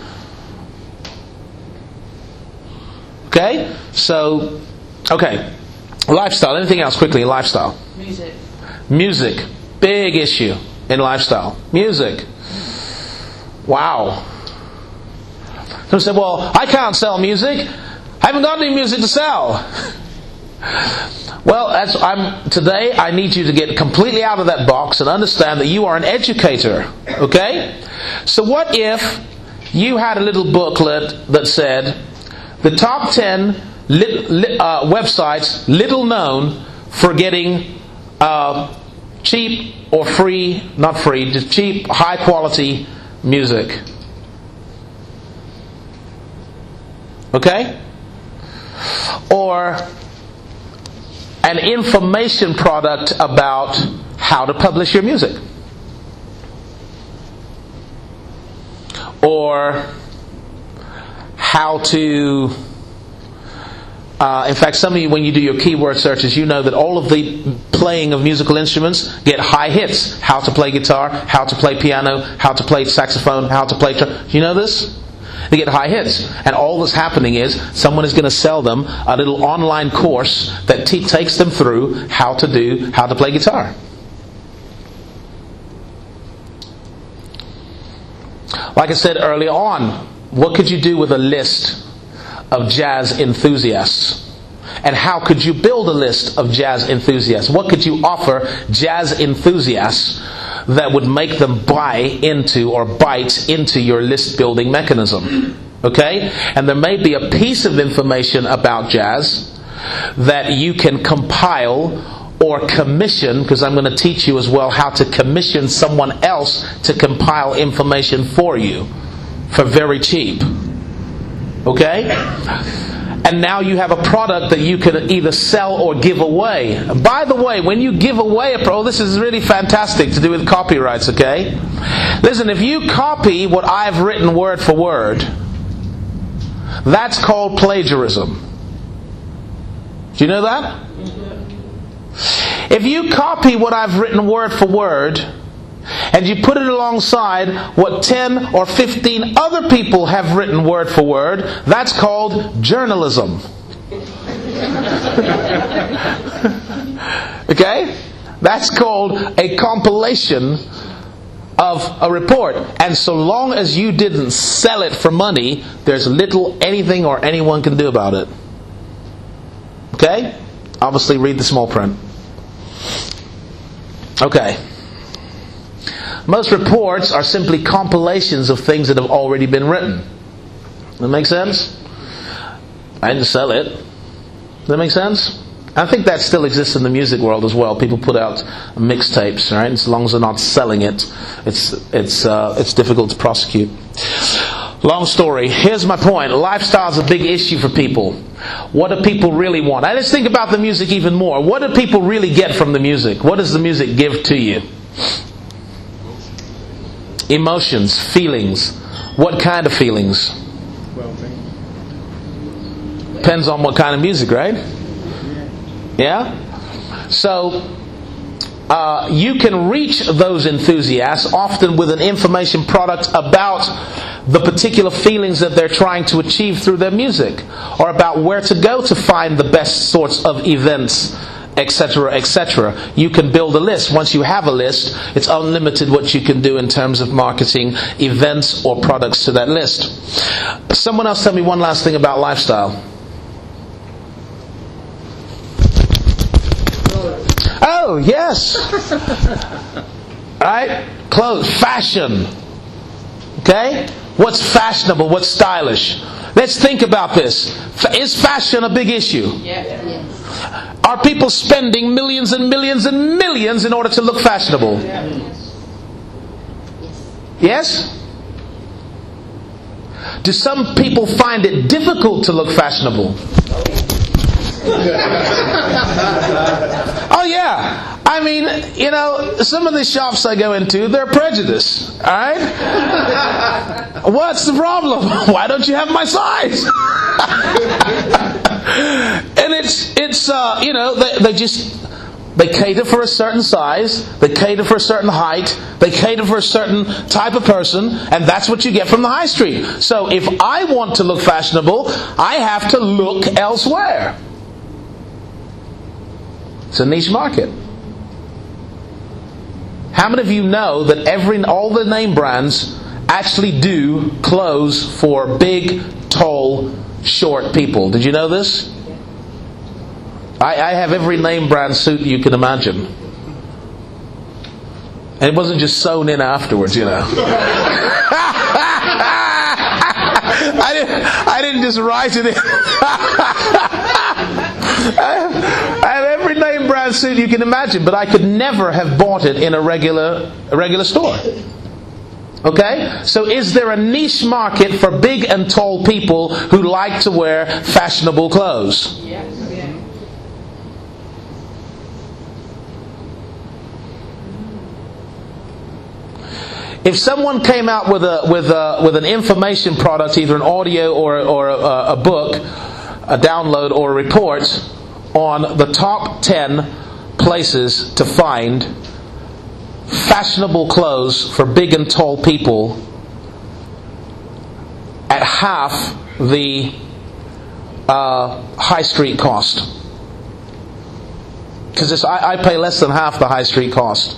Speaker 1: Okay? So, okay. Lifestyle. Anything else quickly? Lifestyle.
Speaker 3: Music.
Speaker 1: Music. Big issue in lifestyle. Music. Wow. Some say, well, I can't sell music. I haven't got any music to sell. Well, as I'm today, I need you to get completely out of that box and understand that you are an educator. Okay? So what if you had a little booklet that said the top ten lit, lit, uh, websites little known for getting uh, cheap or free, not free, just cheap, high quality music. Okay? Or an information product about how to publish your music. Or how to... Uh, in fact, some of you, when you do your keyword searches, you know that all of the playing of musical instruments get high hits. How to play guitar, how to play piano, how to play saxophone, how to play... Tr- do you know this? They get high hits. And all that's happening is someone is going to sell them a little online course that t- takes them through how to do, how to play guitar. Like I said earlier on, what could you do with a list of jazz enthusiasts? And how could you build a list of jazz enthusiasts? What could you offer jazz enthusiasts that would make them buy into or bite into your list building mechanism? Okay? And there may be a piece of information about jazz that you can compile or commission, because I'm going to teach you as well how to commission someone else to compile information for you for very cheap. Okay? And now you have a product that you can either sell or give away. And by the way, when you give away a product, oh, this is really fantastic to do with copyrights, okay? Listen, if you copy what I've written word for word, that's called plagiarism. Do you know that? If you copy what I've written word for word, and you put it alongside what ten or fifteen other people have written word for word, that's called journalism. Okay? That's called a compilation of a report. And so long as you didn't sell it for money, there's little anything or anyone can do about it. Okay? Obviously read the small print. Okay. Most reports are simply compilations of things that have already been written. Does that make sense? I didn't sell it. Does that make sense? I think that still exists in the music world as well. People put out mixtapes, right? As long as they're not selling it, it's it's uh, it's difficult to prosecute. Long story. Here's my point. Lifestyle is a big issue for people. What do people really want? Now let's think about the music even more. What do people really get from the music? What does the music give to you? Emotions, feelings. What kind of feelings? Depends on what kind of music, right? Yeah? So, uh, you can reach those enthusiasts often with an information product about the particular feelings that they're trying to achieve through their music, or about where to go to find the best sorts of events, etc, et cetera. You can build a list. Once you have a list, it's unlimited what you can do in terms of marketing events or products to that list. Someone else tell me one last thing about lifestyle. Oh, yes. Alright? Clothes. Fashion. Okay? What's fashionable? What's stylish? Let's think about this. Is fashion a big issue?
Speaker 3: Yes.
Speaker 1: Are people spending millions and millions and millions in order to look fashionable? Yes? Do some people find it difficult to look fashionable? Oh yeah. I mean, you know, some of the shops I go into, they're prejudiced. Alright? What's the problem? Why don't you have my size? And it's, it's uh, you know, they, they just, they cater for a certain size, they cater for a certain height, they cater for a certain type of person, and that's what you get from the high street. So if I want to look fashionable, I have to look elsewhere. It's a niche market. How many of you know that every all the name brands actually do clothes for big, tall, short people? Did you know this? I, I have every name brand suit you can imagine. And it wasn't just sewn in afterwards, you know. I didn't, I didn't just write it in. I have every name brand suit you can imagine, but I could never have bought it in a regular, a regular store. Okay? So is there a niche market for big and tall people who like to wear fashionable clothes?
Speaker 3: Yes.
Speaker 1: If someone came out with a with a with an information product, either an audio or or a, a book, a download or a report on the top ten places to find fashionable clothes for big and tall people at half the uh, high street cost, because I, I pay less than half the high street cost.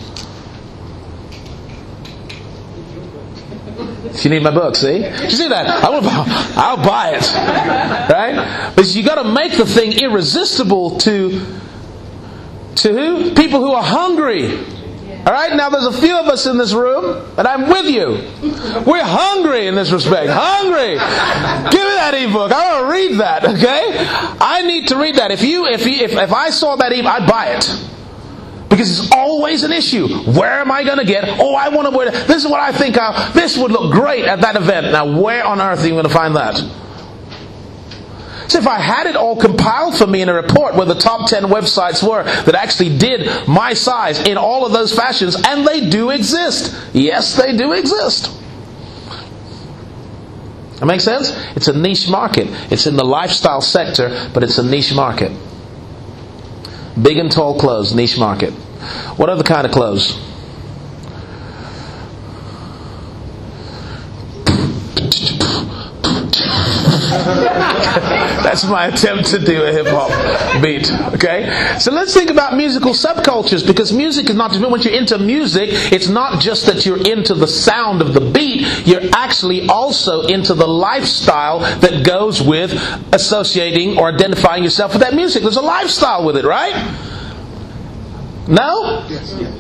Speaker 1: If you need my book, see? You see that? I will, I'll buy it. Right? But you got to make the thing irresistible to to who? People who are hungry. All right? Now there's a few of us in this room, and I'm with you. We're hungry in this respect. Hungry. Give me that ebook. I want to read that. Okay? I need to read that. If you, if you, if, if I saw that ebook, I'd buy it. Because it's always an issue. Where am I going to get? Oh, I want to wear that. This is what I think. I, this would look great at that event. Now, where on earth are you going to find that? So if I had it all compiled for me in a report where the top ten websites were that actually did my size in all of those fashions, and they do exist. Yes, they do exist. That makes sense? It's a niche market. It's in the lifestyle sector, but it's a niche market. Big and tall clothes, niche market. What other kind of clothes? That's my attempt to do a hip hop beat. Okay? So let's think about musical subcultures, because music is not just, once you're into music, it's not just that you're into the sound of the beat, you're actually also into the lifestyle that goes with associating or identifying yourself with that music. There's a lifestyle with it, right? No?
Speaker 2: Yes. Yeah.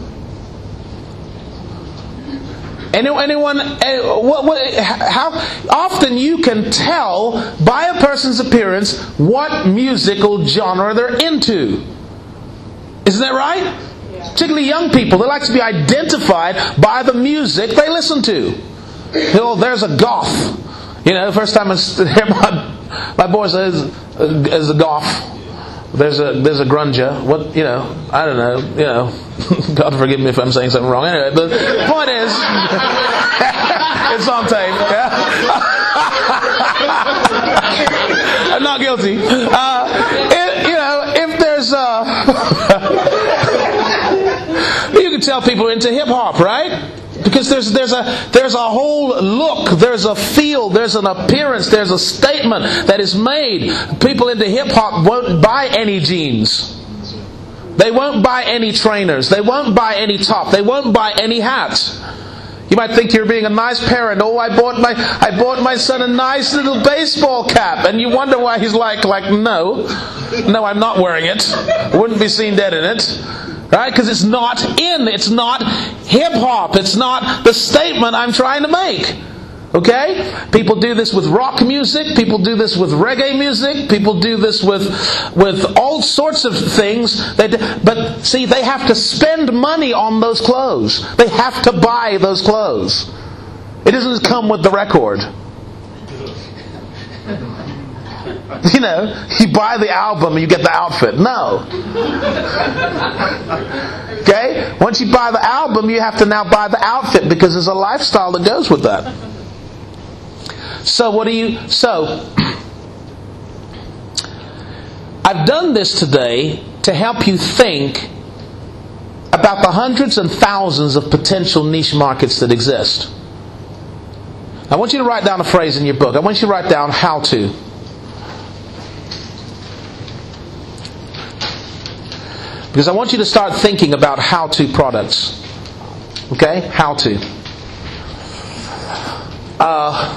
Speaker 1: Anyone? What, what, how often you can tell by a person's appearance what musical genre they're into? Isn't that right? Yeah. Particularly young people, they like to be identified by the music they listen to. Oh, there's a goth. You know, the first time I hear my my boy says is a goth. There's a there's a grunger. What, you know? I don't know. You know. God forgive me if I'm saying something wrong. Anyway, the point is, it's on tape. Yeah? I'm not guilty. Uh, it, you know, if there's a, you can tell people are into hip hop, right? Because there's there's a there's a whole look, there's a feel, there's an appearance, there's a statement that is made. People into hip hop won't buy any jeans. They won't buy any trainers. They won't buy any top. They won't buy any hats. You might think you're being a nice parent. Oh, I bought my I bought my son a nice little baseball cap, and you wonder why he's like like no, no, I'm not wearing it. Wouldn't be seen dead in it. Right? Because it's not in. It's not hip-hop. It's not the statement I'm trying to make. Okay? People do this with rock music. People do this with reggae music. People do this with with all sorts of things. They do, but see, they have to spend money on those clothes. They have to buy those clothes. It doesn't come with the record. You know, you buy the album and you get the outfit. No. Okay? Once you buy the album, you have to now buy the outfit, because there's a lifestyle that goes with that. So what do you... So, I've done this today to help you think about the hundreds and thousands of potential niche markets that exist. I want you to write down a phrase in your book. I want you to write down how to. Because I want you to start thinking about how-to products. Okay? How to. Uh,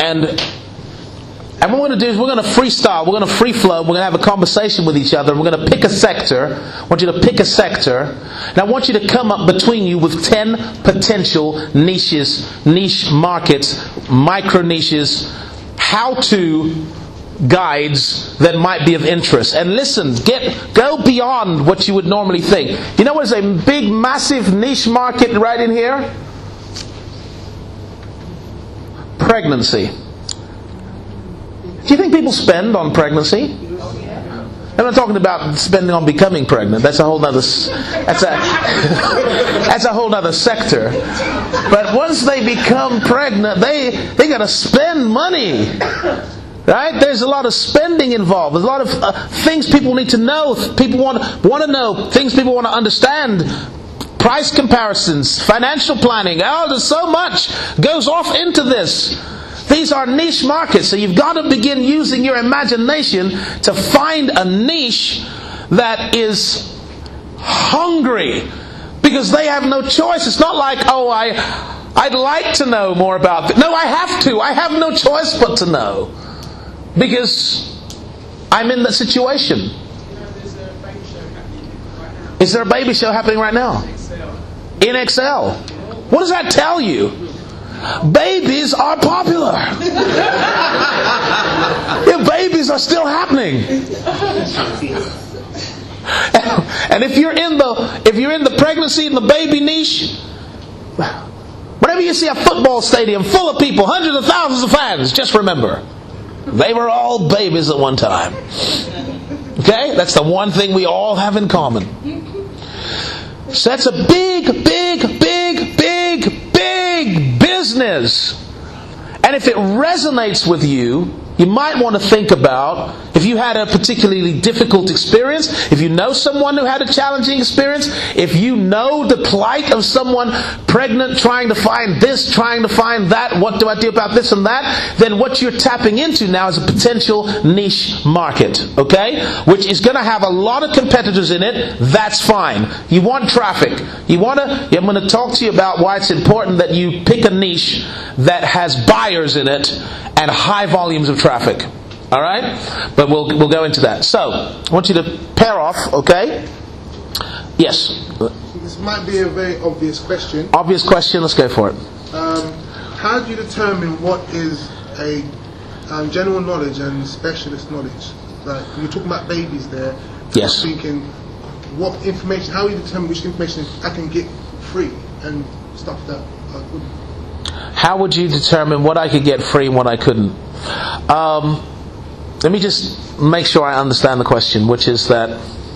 Speaker 1: And and what we're going to do is we're going to freestyle, we're going to free flow, we're going to have a conversation with each other, and we're going to pick a sector. I want you to pick a sector, and I want you to come up between you with ten potential niches, niche markets, micro niches, how-to guides that might be of interest. And listen, get go beyond what you would normally think. You know what is a big, massive niche market right in here? Pregnancy. Do you think people spend on pregnancy? I'm not talking about spending on becoming pregnant. That's a whole other. That's a that's a whole other sector. But once they become pregnant, they they got to spend money, right? There's a lot of spending involved. There's a lot of uh, things people need to know. People want want to know things. People want to understand. Price comparisons, financial planning. Oh, there's so much goes off into this. These are niche markets, so you've got to begin using your imagination to find a niche that is hungry, because they have no choice. It's not like, oh, I, I'd like to know more about it. No, I have to. I have no choice but to know, because I'm in that situation. Is there a baby show happening right now? In Excel. What does that tell you? Babies are popular. Yeah, babies are still happening. And if you're in the if you're in the pregnancy and the baby niche, whenever you see a football stadium full of people, hundreds of thousands of fans, just remember, they were all babies at one time. Okay? That's the one thing we all have in common. So that's a big, big, big, big, big business. And if it resonates with you, you might want to think about, if you had a particularly difficult experience, if you know someone who had a challenging experience, if you know the plight of someone pregnant, trying to find this, trying to find that, what do I do about this and that, then what you're tapping into now is a potential niche market, okay? Which is going to have a lot of competitors in it. That's fine. You want traffic. You want to, I'm going to talk to you about why it's important that you pick a niche that has buyers in it and high volumes of traffic. All right? But we'll we'll go into that. So, I want you to pair off, okay? Yes.
Speaker 7: This might be a very obvious question.
Speaker 1: Obvious question, let's go for it.
Speaker 7: Um, how do you determine what is a um, general knowledge and specialist knowledge? Like, you're talking about babies there.
Speaker 1: Yes.
Speaker 7: I'm thinking, what information, how do you determine which information I can get free and stuff that I couldn't?
Speaker 1: How would you determine what I could get free and what I couldn't? Um, let me just make sure I understand the question, which is that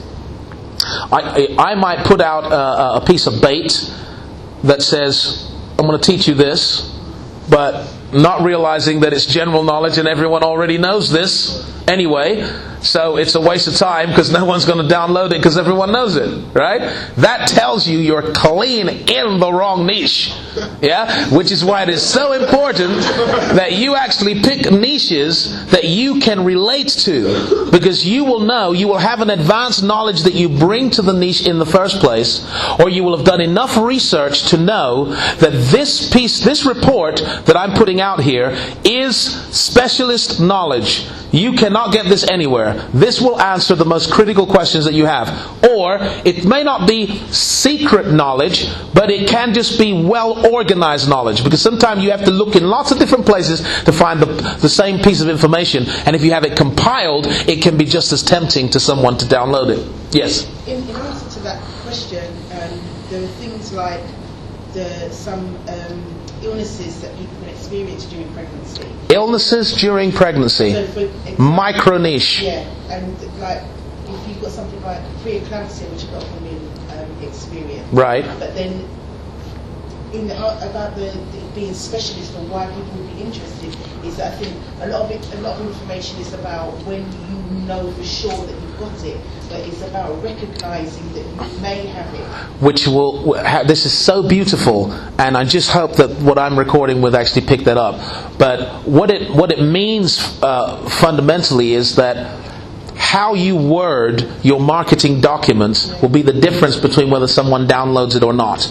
Speaker 1: I, I might put out a, a piece of bait that says, I'm going to teach you this, but not realizing that it's general knowledge and everyone already knows this anyway. So it's a waste of time because no one's going to download it because everyone knows it, right? That tells you you're clean in the wrong niche. Yeah? Which is why it is so important that you actually pick niches that you can relate to, because you will know, you will have an advanced knowledge that you bring to the niche in the first place, or you will have done enough research to know that this piece, this report that I'm putting out here is specialist knowledge. You cannot get this anywhere. This will answer the most critical questions that you have. Or it may not be secret knowledge, but it can just be well organized knowledge, because sometimes you have to look in lots of different places to find the, the same piece of information, and if you have it compiled, it can be just as tempting to someone to download it. Yes?
Speaker 8: In, in answer to that question, um, there are things like the, some um, illnesses that people can experience during pregnancy.
Speaker 1: Illnesses during pregnancy.
Speaker 8: So for example,
Speaker 1: micro niche.
Speaker 8: Yeah, and like if you've got something like preeclampsia, which a lot of women um, experience.
Speaker 1: Right.
Speaker 8: But then in the, about the, the being specialist or why people would be interested is that I think a lot of it, a lot of information is about when you know for sure that you've got it, but it's about recognizing that you may have it.
Speaker 1: Which will, this is so beautiful, and I just hope that what I'm recording will actually pick that up. But what it what it means uh, fundamentally is that how you word your marketing documents will be the difference between whether someone downloads it or not.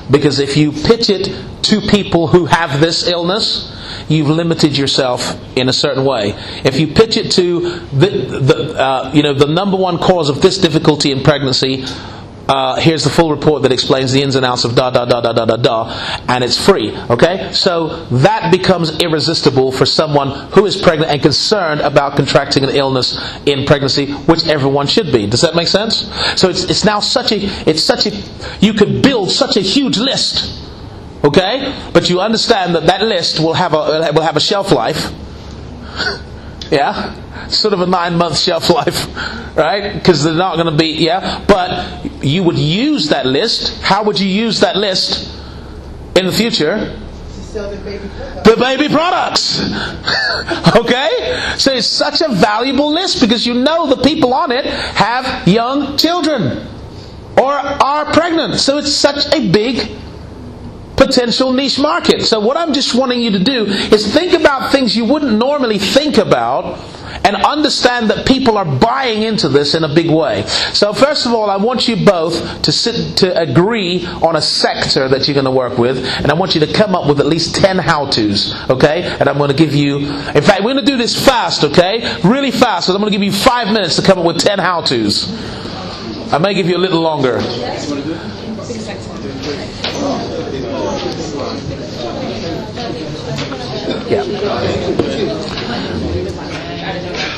Speaker 1: Because if you pitch it to people who have this illness, you've limited yourself in a certain way. If you pitch it to the, the uh, you know, the number one cause of this difficulty in pregnancy, uh, here's the full report that explains the ins and outs of da da da da da da da, and it's free. Okay, so that becomes irresistible for someone who is pregnant and concerned about contracting an illness in pregnancy, which everyone should be. Does that make sense? So it's it's now such a it's such a you could build such a huge list. Okay, but you understand that that list will have a will have a shelf life. Yeah, sort of a nine month shelf life, right? Because they're not going to be yeah. But you would use that list. How would you use that list in the future?
Speaker 8: To sell the baby products.
Speaker 1: The baby products. Okay, so it's such a valuable list because you know the people on it have young children or are pregnant. So it's such a big potential niche market. So what I'm just wanting you to do is think about things you wouldn't normally think about and understand that people are buying into this in a big way. So first of all, I want you both to sit to agree on a sector that you're going to work with, and I want you to come up with at least ten how-tos, okay? And I'm going to give you, in fact, we're going to do this fast, okay? Really fast, so I'm going to give you five minutes to come up with ten how-tos. I may give you a little longer. Yeah.